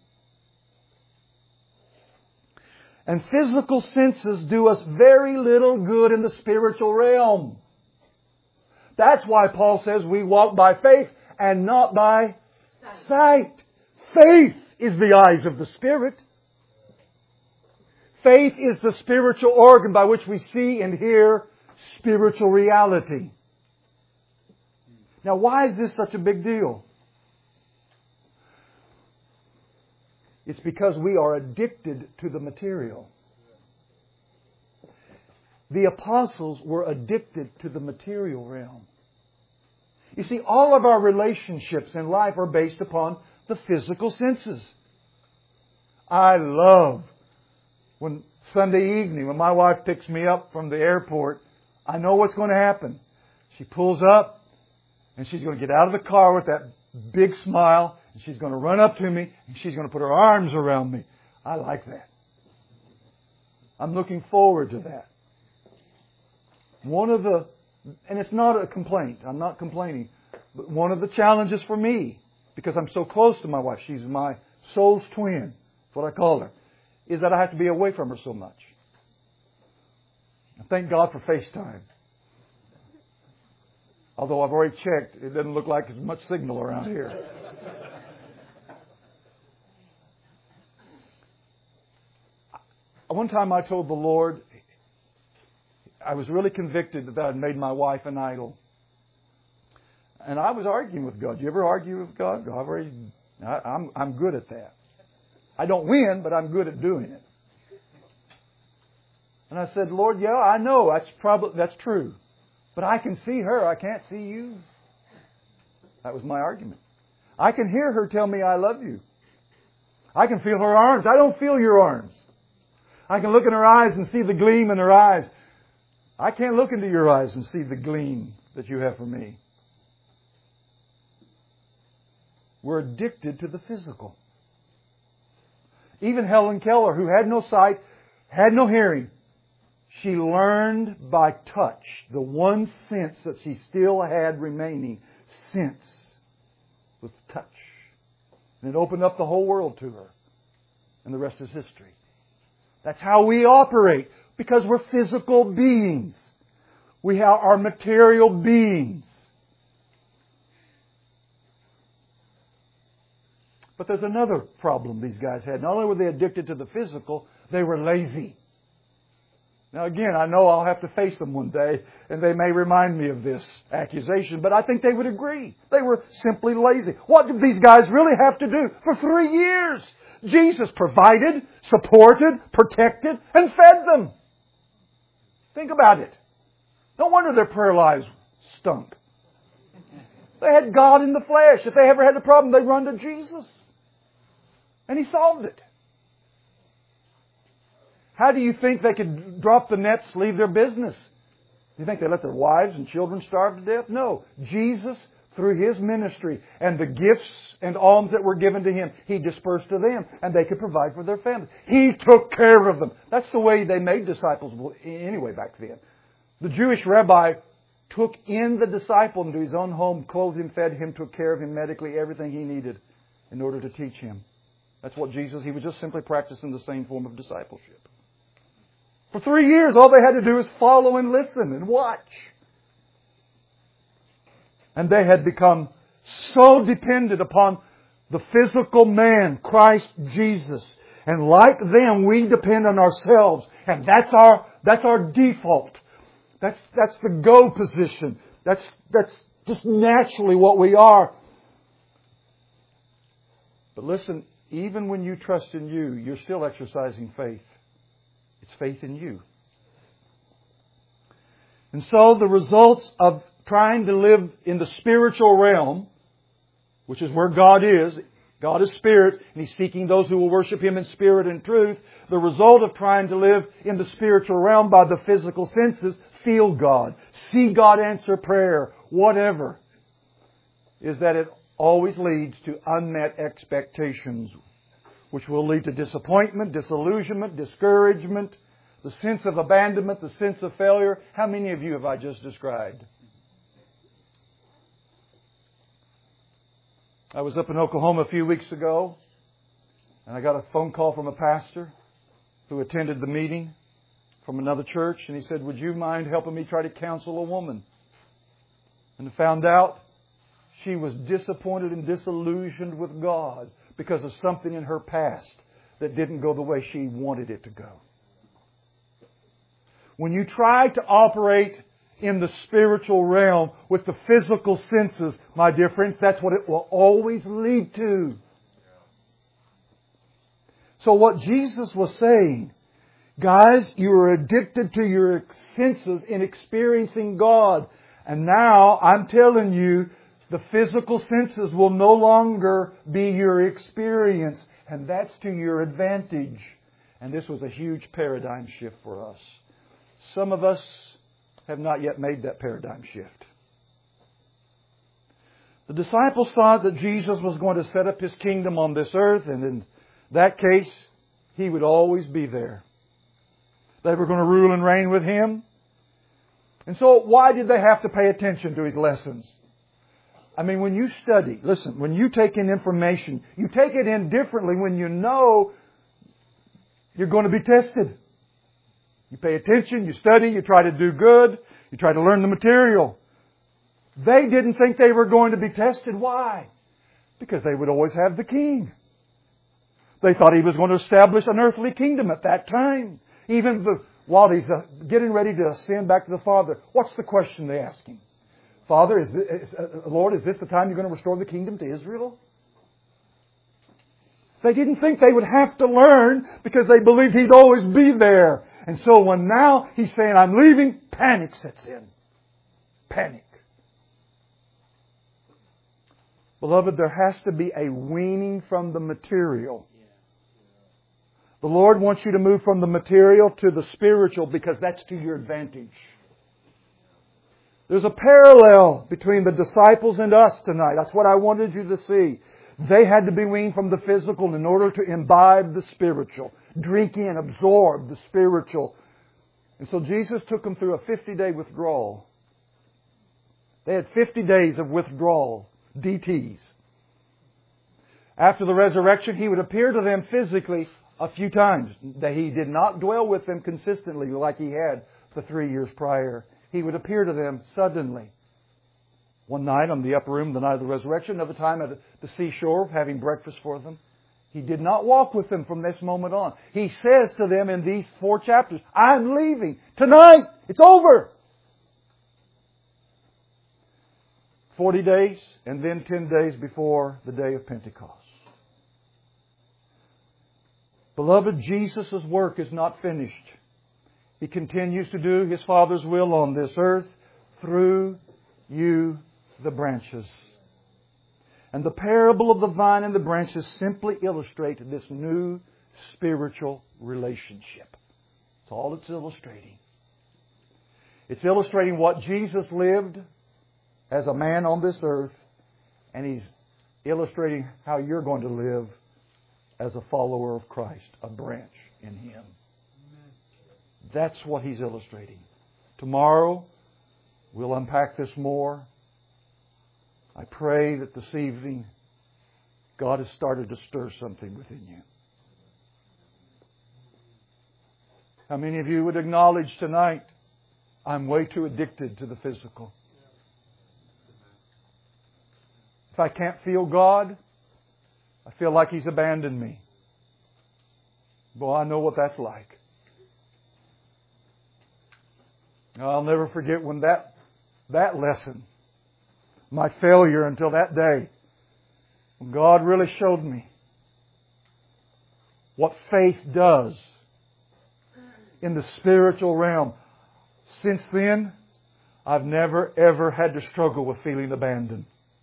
And physical senses do us very little good in the spiritual realm. That's why Paul says we walk by faith and not by sight. Faith is the eyes of the Spirit. Faith is the spiritual organ by which we see and hear spiritual reality. Now, why is this such a big deal? It's because we are addicted to the material. The apostles were addicted to the material realm. You see, all of our relationships in life are based upon the physical senses. I love when Sunday evening, when my wife picks me up from the airport, I know what's going to happen. She pulls up and she's going to get out of the car with that big smile and she's going to run up to me and she's going to put her arms around me. I like that. I'm looking forward to that. And it's not a complaint. I'm not complaining. But one of the challenges for me, because I'm so close to my wife, she's my soul's twin, that's what I call her, is that I have to be away from her so much. And thank God for FaceTime. Although I've already checked, it doesn't look like there's much signal around here. One time I told the Lord, I was really convicted that I had made my wife an idol. And I was arguing with God. You ever argue with God? I'm good at that. I don't win, but I'm good at doing it. And I said, Lord, yeah, I know that's true. But I can see her. I can't see you. That was my argument. I can hear her tell me I love you. I can feel her arms. I don't feel your arms. I can look in her eyes and see the gleam in her eyes. I can't look into your eyes and see the gleam that you have for me. We're addicted to the physical. Even Helen Keller, who had no sight, had no hearing, she learned by touch, the one sense that she still had remaining, sense, was touch. And it opened up the whole world to her. And the rest is history. That's how we operate, because we're physical beings. We are material beings. But there's another problem these guys had. Not only were they addicted to the physical, they were lazy. Now again, I know I'll have to face them one day, and they may remind me of this accusation, but I think they would agree. They were simply lazy. What did these guys really have to do for 3 years? Jesus provided, supported, protected, and fed them. Think about it. No wonder their prayer lives stunk. They had God in the flesh. If they ever had a problem, they'd run to Jesus. And He solved it. How do you think they could drop the nets, leave their business? Do you think they let their wives and children starve to death? No. Jesus through His ministry and the gifts and alms that were given to Him, He dispersed to them and they could provide for their families. He took care of them. That's the way they made disciples anyway back then. The Jewish rabbi took in the disciple into his own home, clothed him, fed him, took care of him medically, everything he needed in order to teach him. That's what Jesus, He was just simply practicing the same form of discipleship. For 3 years, all they had to do was follow and listen and watch. And they had become so dependent upon the physical man, Christ Jesus. And like them, we depend on ourselves. And that's our default. That's the go position. That's just naturally what we are. But listen, even when you trust in you, you're still exercising faith. It's faith in you. And so the results of trying to live in the spiritual realm, which is where God is Spirit, and He's seeking those who will worship Him in spirit and truth. The result of trying to live in the spiritual realm by the physical senses, feel God, see God answer prayer, whatever, is that it always leads to unmet expectations, which will lead to disappointment, disillusionment, discouragement, the sense of abandonment, the sense of failure. How many of you have I just described? I was up in Oklahoma a few weeks ago, and I got a phone call from a pastor who attended the meeting from another church, and he said, "Would you mind helping me try to counsel a woman?" And I found out she was disappointed and disillusioned with God because of something in her past that didn't go the way she wanted it to go. When you try to operate in the spiritual realm with the physical senses, my dear friends, that's what it will always lead to. So what Jesus was saying, guys, you are addicted to your senses in experiencing God. And now I'm telling you, the physical senses will no longer be your experience. And that's to your advantage. And this was a huge paradigm shift for us. Some of us have not yet made that paradigm shift. The disciples thought that Jesus was going to set up His kingdom on this earth, and in that case, He would always be there. They were going to rule and reign with Him. And so why did they have to pay attention to His lessons? I mean, when you study, listen, when you take in information, you take it in differently when you know you're going to be tested. You pay attention, you study, you try to do good, you try to learn the material. They didn't think they were going to be tested. Why? Because they would always have the king. They thought He was going to establish an earthly kingdom at that time. Even while He's getting ready to ascend back to the Father, what's the question they ask Him? Father, Lord, is this the time you're going to restore the kingdom to Israel? They didn't think they would have to learn because they believed He'd always be there. And so when now He's saying, "I'm leaving," panic sets in. Panic. Beloved, there has to be a weaning from the material. The Lord wants you to move from the material to the spiritual because that's to your advantage. There's a parallel between the disciples and us tonight. That's what I wanted you to see. They had to be weaned from the physical in order to imbibe the spiritual. Drink in, absorb the spiritual. And so Jesus took them through a 50-day withdrawal. They had 50 days of withdrawal, DTs. After the resurrection, He would appear to them physically a few times. He did not dwell with them consistently like He had the 3 years prior. He would appear to them suddenly. One night on the upper room, the night of the resurrection, another time at the seashore, having breakfast for them. He did not walk with them from this moment on. He says to them in these 4 chapters, "I'm leaving tonight. It's over." 40 days and then 10 days before the day of Pentecost. Beloved, Jesus' work is not finished. He continues to do His Father's will on this earth through you, the branches. And the parable of the vine and the branches simply illustrate this new spiritual relationship. That's all it's illustrating. It's illustrating what Jesus lived as a man on this earth And He's illustrating how you're going to live as a follower of Christ, a branch in Him. That's what He's illustrating. Tomorrow, we'll unpack this more. I pray that this evening, God has started to stir something within you. How many of you would acknowledge tonight, I'm way too addicted to the physical? If I can't feel God, I feel like He's abandoned me. Boy, I know what that's like. I'll never forget when that lesson, my failure until that day, when God really showed me what faith does in the spiritual realm. Since then, I've never ever had to struggle with feeling abandoned.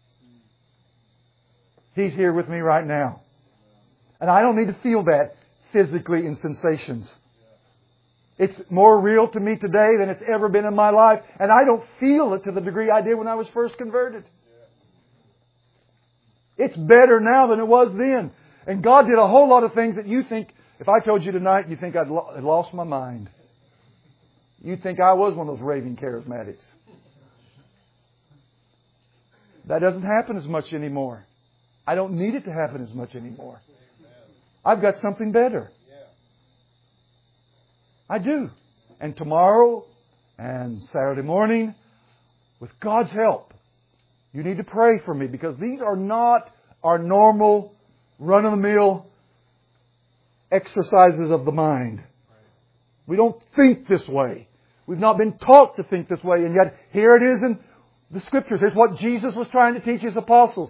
He's here with me right now. And I don't need to feel that physically in sensations. It's more real to me today than it's ever been in my life. And I don't feel it to the degree I did when I was first converted. It's better now than it was then. And God did a whole lot of things that you think, if I told you tonight, you think I'd lost my mind. You'd think I was one of those raving charismatics. That doesn't happen as much anymore. I don't need it to happen as much anymore. I've got something better. I do. And tomorrow and Saturday morning, with God's help, you need to pray for me, because these are not our normal run-of-the-mill exercises of the mind. We don't think this way. We've not been taught to think this way, and yet here it is in the Scriptures. Here's what Jesus was trying to teach His apostles.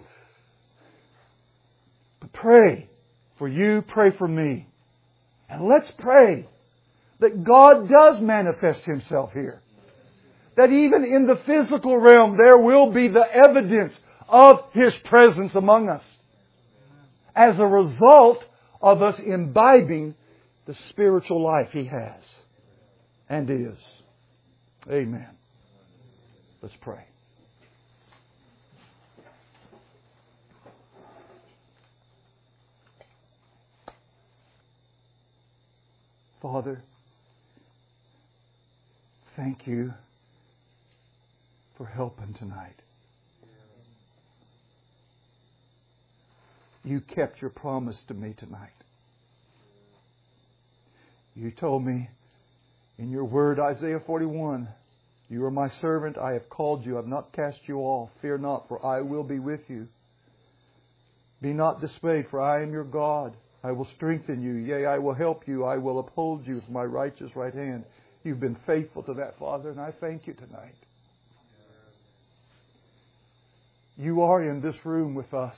But pray for you, pray for me. And let's pray that God does manifest Himself here. That even in the physical realm there will be the evidence of His presence among us, as a result of us imbibing the spiritual life He has and is. Amen. Let's pray. Father, thank You for helping tonight. You kept Your promise to me tonight. You told me in Your word, Isaiah 41, You are My servant, I have called you, I have not cast you off. Fear not, for I will be with you. Be not dismayed, for I am your God. I will strengthen you. Yea, I will help you. I will uphold you with My righteous right hand. You've been faithful to that, Father, and I thank You tonight. You are in this room with us.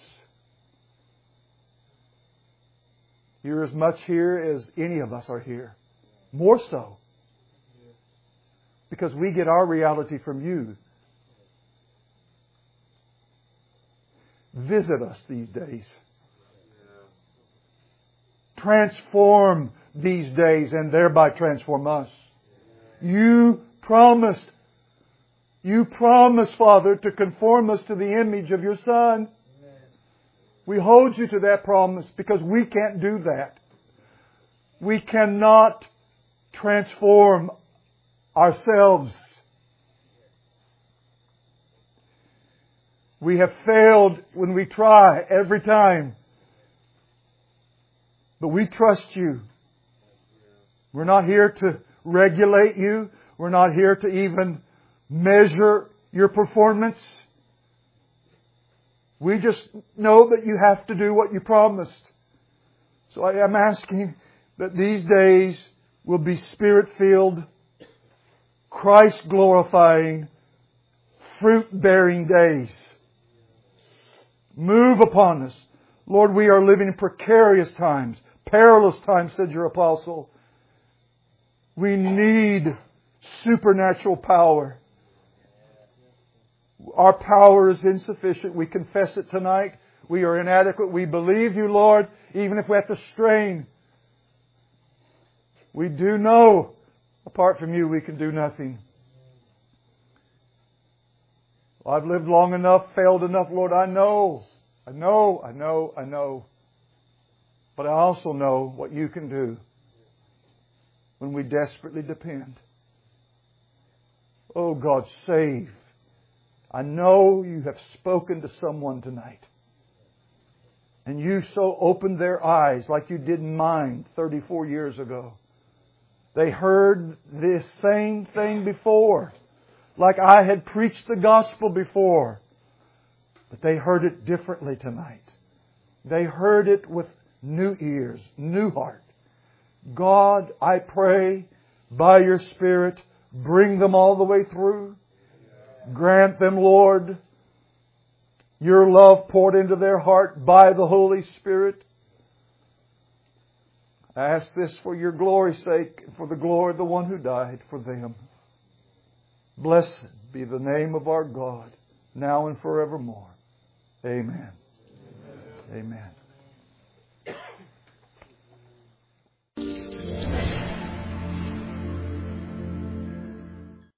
You're as much here as any of us are here. More so. Because we get our reality from You. Visit us these days. Transform these days and thereby transform us. You promised, Father, to conform us to the image of Your Son. We hold You to that promise because we can't do that. We cannot transform ourselves. We have failed when we try every time. But we trust You. We're not here to regulate You. We're not here to even measure Your performance. We just know that You have to do what You promised. So I am asking that these days will be Spirit-filled, Christ-glorifying, fruit-bearing days. Move upon us. Lord, we are living in precarious times, perilous times, said Your apostle. We need supernatural power. Our power is insufficient. We confess it tonight. We are inadequate. We believe You, Lord, even if we have to strain. We do know, apart from You, we can do nothing. I've lived long enough, failed enough, Lord. I know. But I also know what You can do when we desperately depend. Oh God, save. I know You have spoken to someone tonight. And You so opened their eyes like You did mine 34 years ago. They heard this same thing before, like I had preached the gospel before. But they heard it differently tonight. They heard it with new ears, new heart. God, I pray, by Your Spirit, bring them all the way through. Grant them, Lord, Your love poured into their heart by the Holy Spirit. I ask this for Your glory's sake and for the glory of the One who died for them. Blessed be the name of our God, now and forevermore. Amen. Amen.